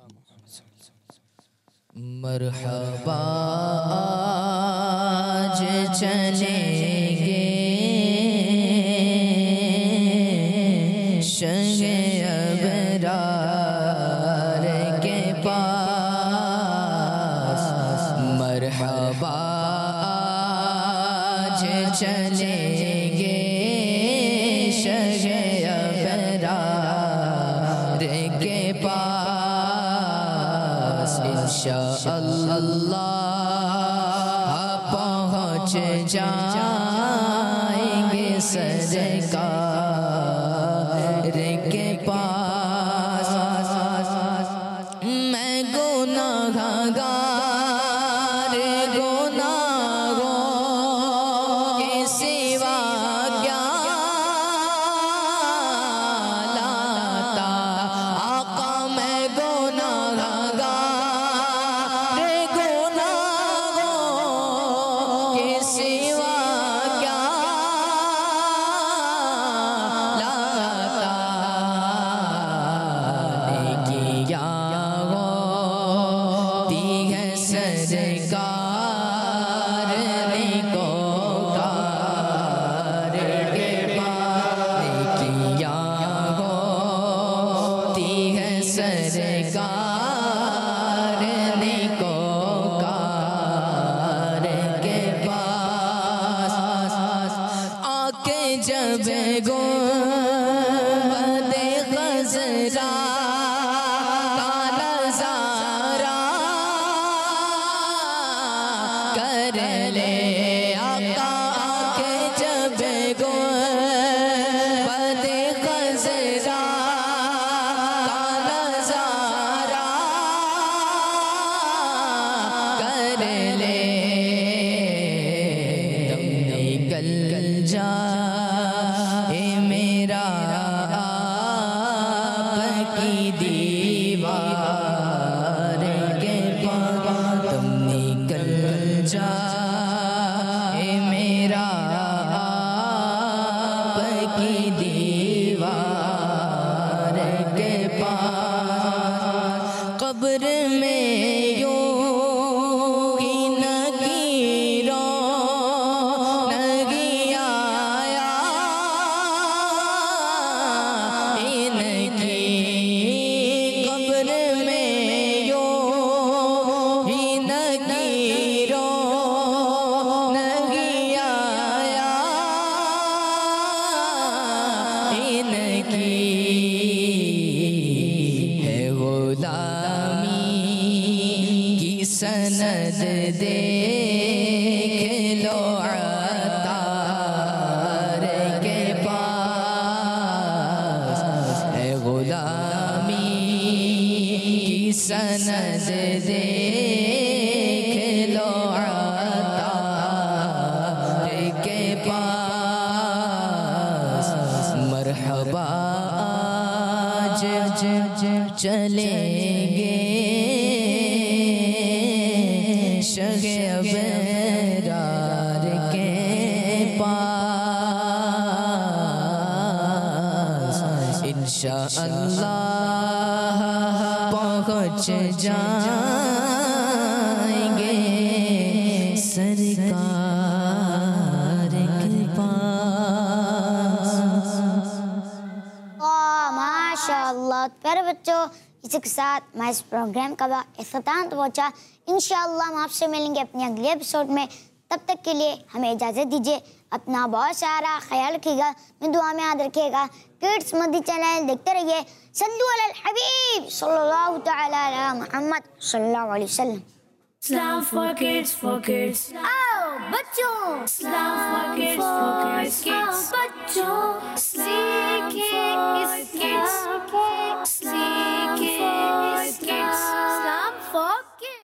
मरहबा आज चलेंगे शहे अबरार के पास, मरहबा आज चलेंगे शहे अबरार के पास, इंशाअल्लाह पहुँच जाएंगे सरकार के पास, सरकार निकोकार के पास आके जब गुंबदे खज़रा का नज़ारा कर ले आका आके जब गुंबदे खज़रा का नज़ारा कर ले दम निकल जा ए मेरा आपकी दीवार के पास तुम निकल जा ए मेरा आपकी दीवार के पास कब्र में यूं ही नगीरों नगी आया इनकी कब्र में यूं ही नगीरों नगी आया इनकी है गुलामी की सनद देख लो अतार के पास है गुलामी की सनद देख लो अतार के पास मरहबा आज चलेंगे शगे अबरार के पास इंशाअल्लाह पहुँच जाएंगे सरकार के पास। माशाअल्लाह प्यारे बच्चों, इसी के साथ मैं इस प्रोग्राम का इख्तिताम पहुंचा। इंशाअल्लाह हम आपसे मिलेंगे अपने अगले एपिसोड में। तब तक के लिए हमें इजाज़त दीजिए। अपना बहुत सारा ख्याल रखिएगा, मैं दुआ में याद रखिएगा। किड्स मदी चैनल देखते रहिए। सल्लु अलल हबीब सल्लल्लाहु तआला अला मुहम्मद सल्लल्लाहु अलैहि वसल्लम। Islam for kids, for kids. आओ बच्चों, Islam for kids.